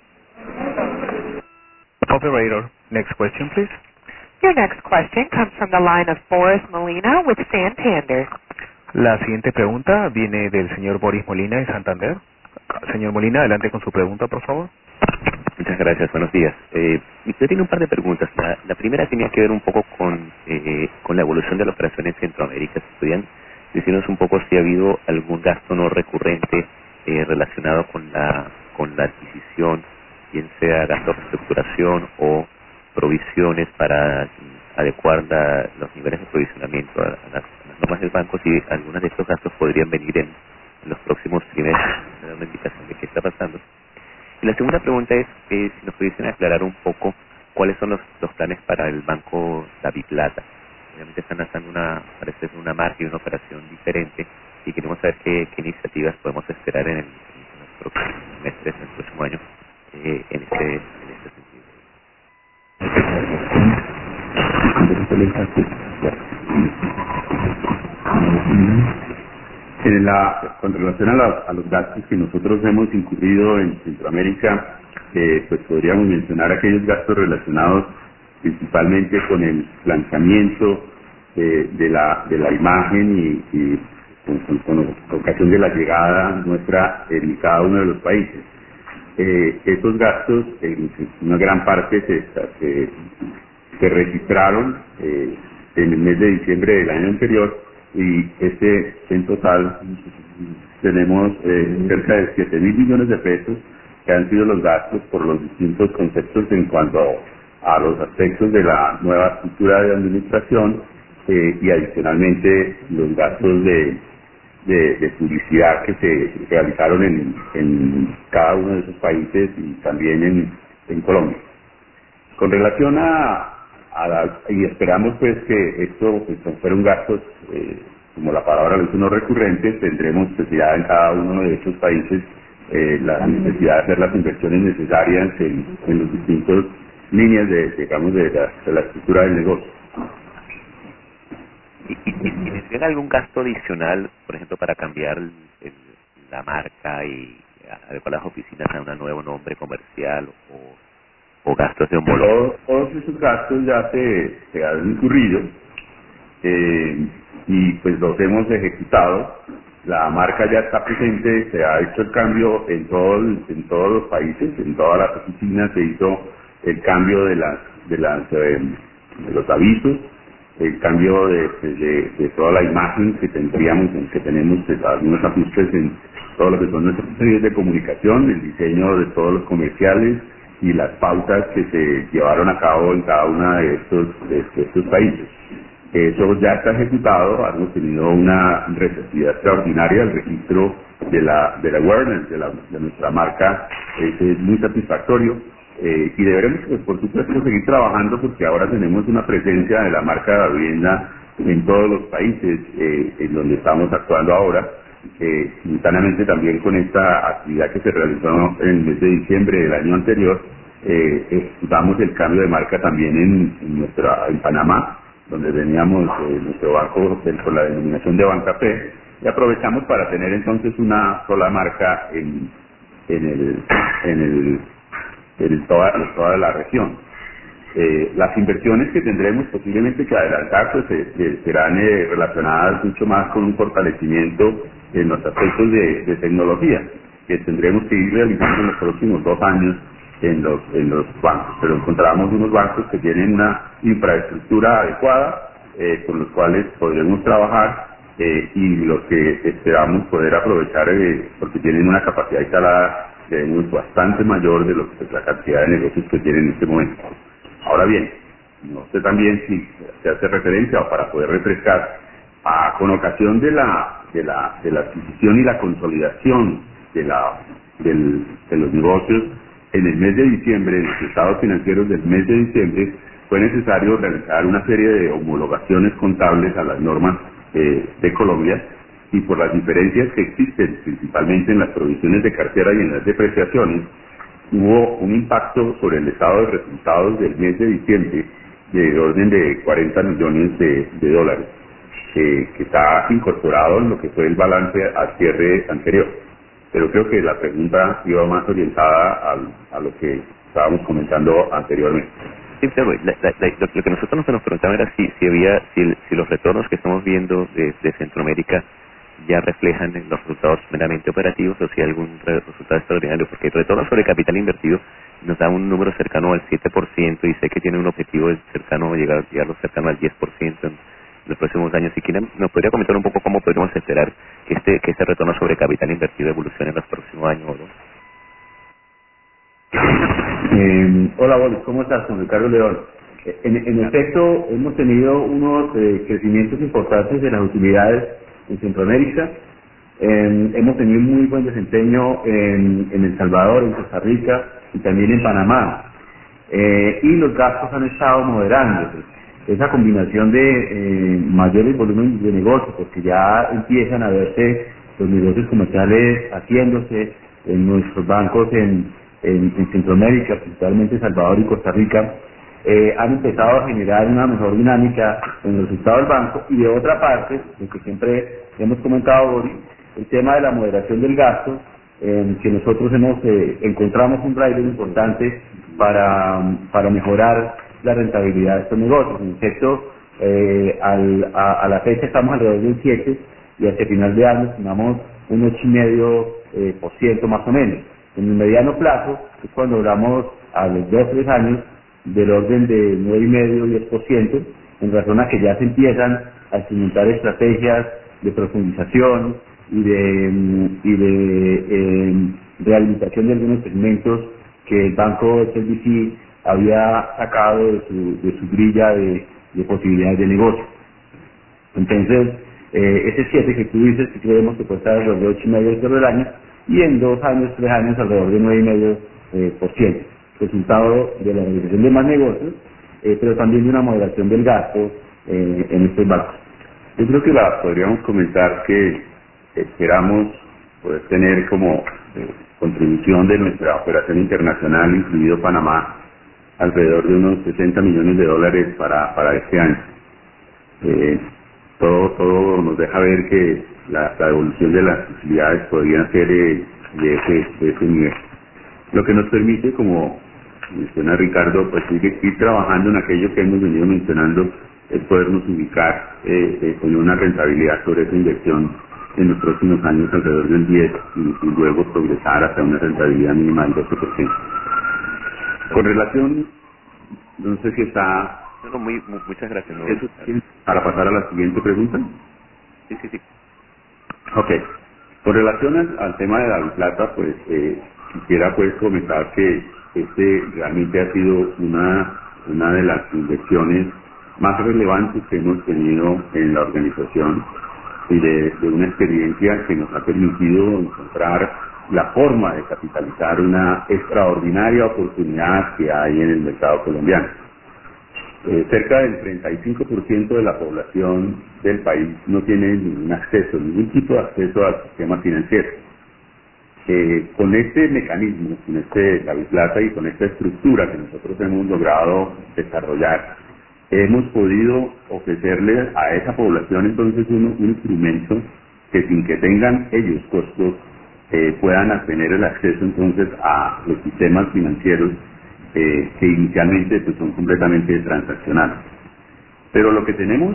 Operator, next question, please. Your next question comes from the line of Boris Molina with Santander. La siguiente pregunta viene del señor Boris Molina de Santander. Señor Molina, adelante con su pregunta, por favor. Muchas gracias, buenos días. Yo tengo un par de preguntas. La primera tenía que ver un poco con la evolución de la operación en Centroamérica. Si podían decirnos un poco si ha habido algún gasto no recurrente relacionado con la adquisición, bien sea gasto de reestructuración o provisiones para adecuar los niveles de provisionamiento a las normas del banco, si algunos de estos gastos podrían venir en los próximos trimestres, me da una indicación de qué está pasando. Y la segunda pregunta es si nos pudiesen aclarar un poco cuáles son los planes para el banco Daviplata. Obviamente están lanzando parece una marca y una operación diferente y queremos saber qué iniciativas podemos esperar en los próximos semestres, en el próximo año, en este sentido. Con relación a los gastos que nosotros hemos incurrido en Centroamérica, pues podríamos mencionar aquellos gastos relacionados principalmente con el lanzamiento de la imagen y con ocasión de la llegada nuestra en cada uno de los países. Esos gastos, en una gran parte, se registraron en el mes de diciembre del año anterior, y en total tenemos cerca de 7.000 millones de pesos que han sido los gastos por los distintos conceptos en cuanto a los aspectos de la nueva estructura de administración, y adicionalmente los gastos de publicidad que se realizaron en cada uno de esos países y también en Colombia. Con relación y esperamos pues que esto pues, fueron gastos, como la palabra lo dice, no recurrentes. Tendremos pues ya en cada uno de estos países la necesidad de hacer las inversiones necesarias en los distintos líneas de la estructura del negocio. ¿Y menciona algún gasto adicional, por ejemplo, para cambiar la marca y adecuar las oficinas a un nuevo nombre comercial o gastos de homologación? Todos esos gastos ya se han incurrido y pues los hemos ejecutado. La marca ya está presente, se ha hecho el cambio en todos los países, en todas las oficinas se hizo el cambio de los avisos, el cambio de toda la imagen que tenemos algunos ajustes en todo lo que son nuestros medios de comunicación, el diseño de todos los comerciales y las pautas que se llevaron a cabo en cada uno de estos países. Eso ya está ejecutado, hemos tenido una receptividad extraordinaria, el registro de la awareness de nuestra marca es muy satisfactorio, y deberemos pues, por supuesto seguir trabajando porque ahora tenemos una presencia de la marca de Davivienda en todos los países en donde estamos actuando ahora, simultáneamente también con esta actividad que se realizó en el mes de diciembre del año anterior. Damos el cambio de marca también en Panamá, donde teníamos nuestro banco con la denominación de Banca P, y aprovechamos para tener entonces una sola marca en en toda la región. Las inversiones que tendremos posiblemente que adelantar pues, serán relacionadas mucho más con un fortalecimiento en los aspectos de tecnología que tendremos que ir realizando en los próximos 2 años en los bancos. Pero encontramos unos bancos que tienen una infraestructura adecuada con los cuales podremos trabajar y los que esperamos poder aprovechar porque tienen una capacidad instalada bastante mayor de la cantidad de negocios que tienen en este momento. Ahora bien, no sé también si se hace referencia o para poder refrescar, con ocasión de la adquisición y la consolidación de los negocios, en el mes de diciembre, en los estados financieros del mes de diciembre, fue necesario realizar una serie de homologaciones contables a las normas de Colombia, y por las diferencias que existen, principalmente en las provisiones de cartera y en las depreciaciones, hubo un impacto sobre el estado de resultados del mes de diciembre de orden de 40 millones de dólares, que está incorporado en lo que fue el balance al cierre anterior. Pero creo que la pregunta iba más orientada a lo que estábamos comentando anteriormente. Sí, pero lo que nosotros nos preguntábamos era si los retornos que estamos viendo de Centroamérica ya reflejan en los resultados meramente operativos o si hay algún resultado extraordinario, porque el retorno sobre capital invertido nos da un número cercano al 7% y sé que tiene un objetivo cercano, llegar cercano al 10% en los próximos años. Si quieren, ¿nos podría comentar un poco cómo podríamos esperar que este retorno sobre capital invertido evolucione en los próximos años? Hola, Boris, ¿cómo estás? Con Ricardo León. En efecto, hemos tenido unos crecimientos importantes de las utilidades en Centroamérica. Hemos tenido un muy buen desempeño en El Salvador, en Costa Rica y también en Panamá. Y los gastos han estado moderándose. Esa combinación de mayores volúmenes de negocios, porque ya empiezan a verse los negocios comerciales haciéndose en nuestros bancos en Centroamérica, principalmente Salvador y Costa Rica, han empezado a generar una mejor dinámica en el resultado del banco. Y de otra parte, lo que siempre hemos comentado, Boris, el tema de la moderación del gasto, que nosotros encontramos un driver importante para mejorar la rentabilidad de estos negocios. En efecto, a la fecha estamos alrededor del 7 y hacia final de año estimamos un 8,5% más o menos. En el mediano plazo, es cuando hablamos a los 2 o 3 años, del orden de 9,5-10%, en razón a que ya se empiezan a implementar estrategias de profundización y de rehabilitación de algunos segmentos que el banco HSBC había sacado de su grilla de posibilidades de negocio. Entonces, ese 7 que tú dices, que creemos que puede estar alrededor de 8,5% del año, y en 2 años, 3 años, alrededor de 9,5%. Resultado de la realización de más negocios, pero también de una moderación del gasto en estos bancos. Yo creo que podríamos comentar que esperamos poder tener como contribución de nuestra operación internacional, incluido Panamá, alrededor de unos 60 millones de dólares para este año. Todo nos deja ver que la evolución de las utilidades podría ser de ese nivel. Lo que nos permite, como menciona Ricardo, pues ir trabajando en aquello que hemos venido mencionando, es podernos ubicar con una rentabilidad sobre esa inversión en los próximos años alrededor del 10% y luego progresar hasta una rentabilidad mínima del 12%. Con relación, no sé si está... No, muchas gracias. No, ¿Eso para pasar a la siguiente pregunta? Sí. Ok. Con relación al tema de la plata, pues quisiera pues comentar que realmente ha sido una de las inversiones más relevantes que hemos tenido en la organización y de una experiencia que nos ha permitido encontrar la forma de capitalizar una extraordinaria oportunidad que hay en el mercado colombiano. Cerca del 35% de la población del país no tiene ningún tipo de acceso al sistema financiero. Con este mecanismo, con la Biplata y con esta estructura que nosotros hemos logrado desarrollar, hemos podido ofrecerle a esa población entonces un instrumento que sin que tengan ellos costos puedan tener el acceso entonces a los sistemas financieros que inicialmente pues, son completamente transaccionales. Pero lo que tenemos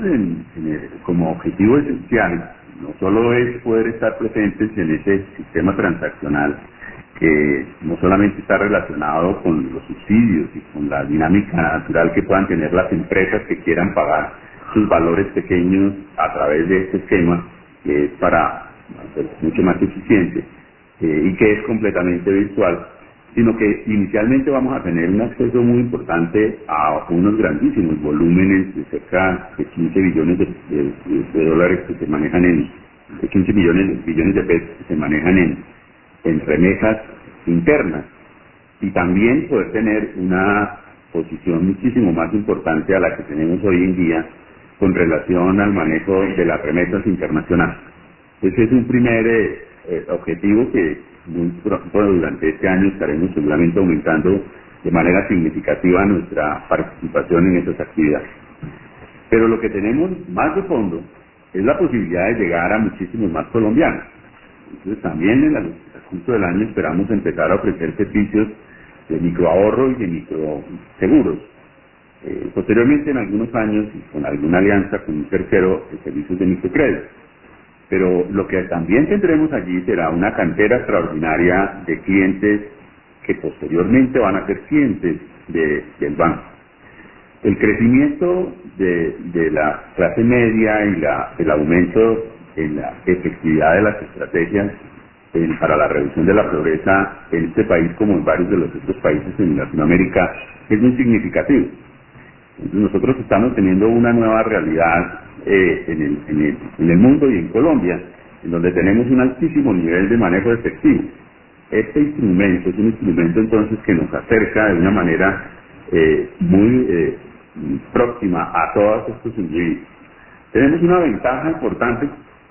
como objetivo esencial no solo es poder estar presentes en ese sistema transaccional que no solamente está relacionado con los subsidios y con la dinámica natural que puedan tener las empresas que quieran pagar sus valores pequeños a través de este esquema, que es para ser mucho más eficiente y que es completamente virtual, sino que inicialmente vamos a tener un acceso muy importante a unos grandísimos volúmenes de cerca de 15 billones de dólares que se manejan de 15 billones de pesos que se manejan en remesas internas, y también poder tener una posición muchísimo más importante a la que tenemos hoy en día con relación al manejo de las remesas internacionales. Ese es un primer objetivo que muy pronto durante este año estaremos seguramente aumentando de manera significativa nuestra participación en esas actividades. Pero lo que tenemos más de fondo es la posibilidad de llegar a muchísimos más colombianos. Entonces también en el transcurso del año esperamos empezar a ofrecer servicios de microahorro y de microseguros. Posteriormente en algunos años y con alguna alianza con un tercero de servicios de microcrédito. Pero lo que también tendremos allí será una cantera extraordinaria de clientes que posteriormente van a ser clientes del banco. El crecimiento de la clase media y el aumento en la efectividad de las estrategias para la reducción de la pobreza en este país como en varios de los otros países en Latinoamérica es muy significativo. Entonces nosotros estamos teniendo una nueva realidad en el mundo y en Colombia, en donde tenemos un altísimo nivel de manejo efectivo. Este instrumento es un instrumento entonces que nos acerca de una manera muy próxima a todos estos individuos. Tenemos una ventaja importante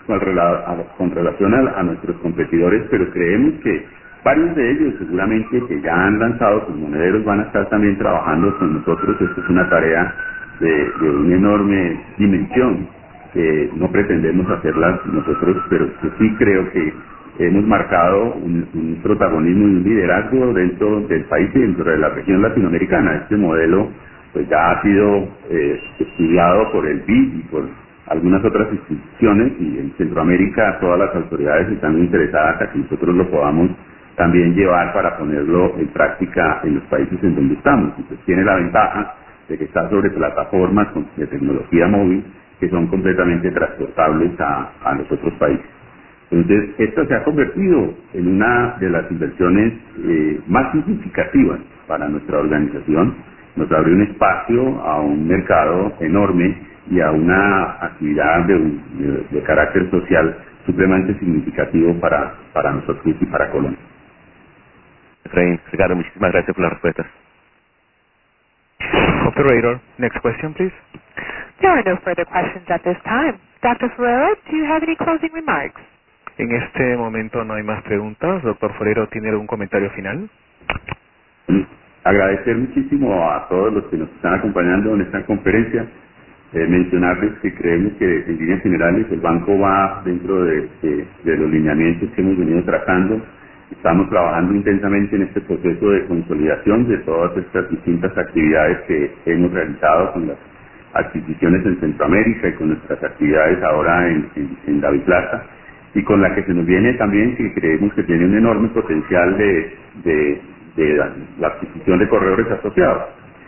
con relación a nuestros competidores, pero creemos que varios de ellos seguramente que ya han lanzado sus monederos van a estar también trabajando con nosotros. Esto es una tarea de una enorme dimensión que no pretendemos hacerla nosotros, pero que sí creo que hemos marcado un protagonismo y un liderazgo dentro del país y dentro de la región latinoamericana. Este modelo pues ya ha sido estudiado por el BID y por algunas otras instituciones, y en Centroamérica todas las autoridades están interesadas a que nosotros lo podamos también llevar para ponerlo en práctica en los países en donde estamos. Entonces tiene la ventaja de que está sobre plataformas de tecnología móvil que son completamente transportables a los otros países. Entonces, esto se ha convertido en una de las inversiones más significativas para nuestra organización. Nos abre un espacio a un mercado enorme y a una actividad de carácter social supremamente significativo para nosotros y para Colombia. Ricardo, muchísimas gracias por las respuestas. Operator, next question, please. There are no further questions at this time. Dr. Forero, do you have any closing remarks? En este momento no hay más preguntas. Doctor Forero, ¿tiene algún comentario final? Agradecer muchísimo a todos los que nos están acompañando en esta conferencia. Mencionarles que creemos que en líneas generales el banco va dentro de los lineamientos que hemos venido trazando. Estamos trabajando intensamente en este proceso de consolidación de todas estas distintas actividades que hemos realizado con las adquisiciones en Centroamérica y con nuestras actividades ahora en Daviplata, y con la que se nos viene también, que creemos que tiene un enorme potencial de la adquisición de corredores asociados.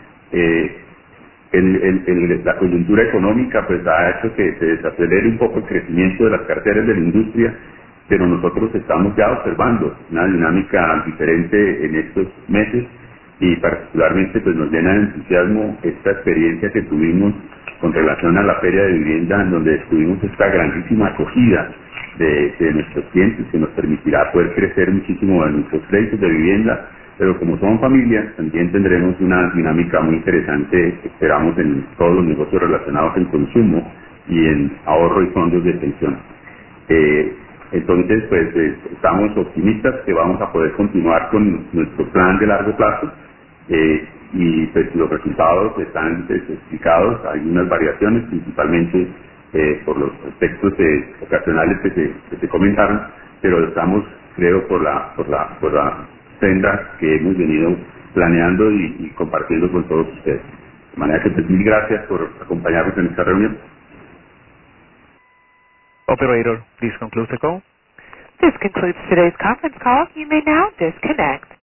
La coyuntura económica pues ha hecho que se desacelere un poco el crecimiento de las carteras de la industria, pero nosotros estamos ya observando una dinámica diferente en estos meses, y particularmente pues nos llena de entusiasmo esta experiencia que tuvimos con relación a la feria de vivienda, en donde tuvimos esta grandísima acogida de nuestros clientes, que nos permitirá poder crecer muchísimo en nuestros créditos de vivienda, pero como son familias también tendremos una dinámica muy interesante, esperamos, en todos los negocios relacionados en consumo y en ahorro y fondos de pensión. Entonces pues estamos optimistas que vamos a poder continuar con nuestro plan de largo plazo, y pues los resultados están explicados. Hay unas variaciones principalmente por los aspectos ocasionales que se comentaron, pero estamos creo, por la senda que hemos venido planeando y compartiendo con todos ustedes. De manera que pues, mil gracias por acompañarnos en esta reunión. Operator, please conclude the call. This concludes today's conference call. You may now disconnect.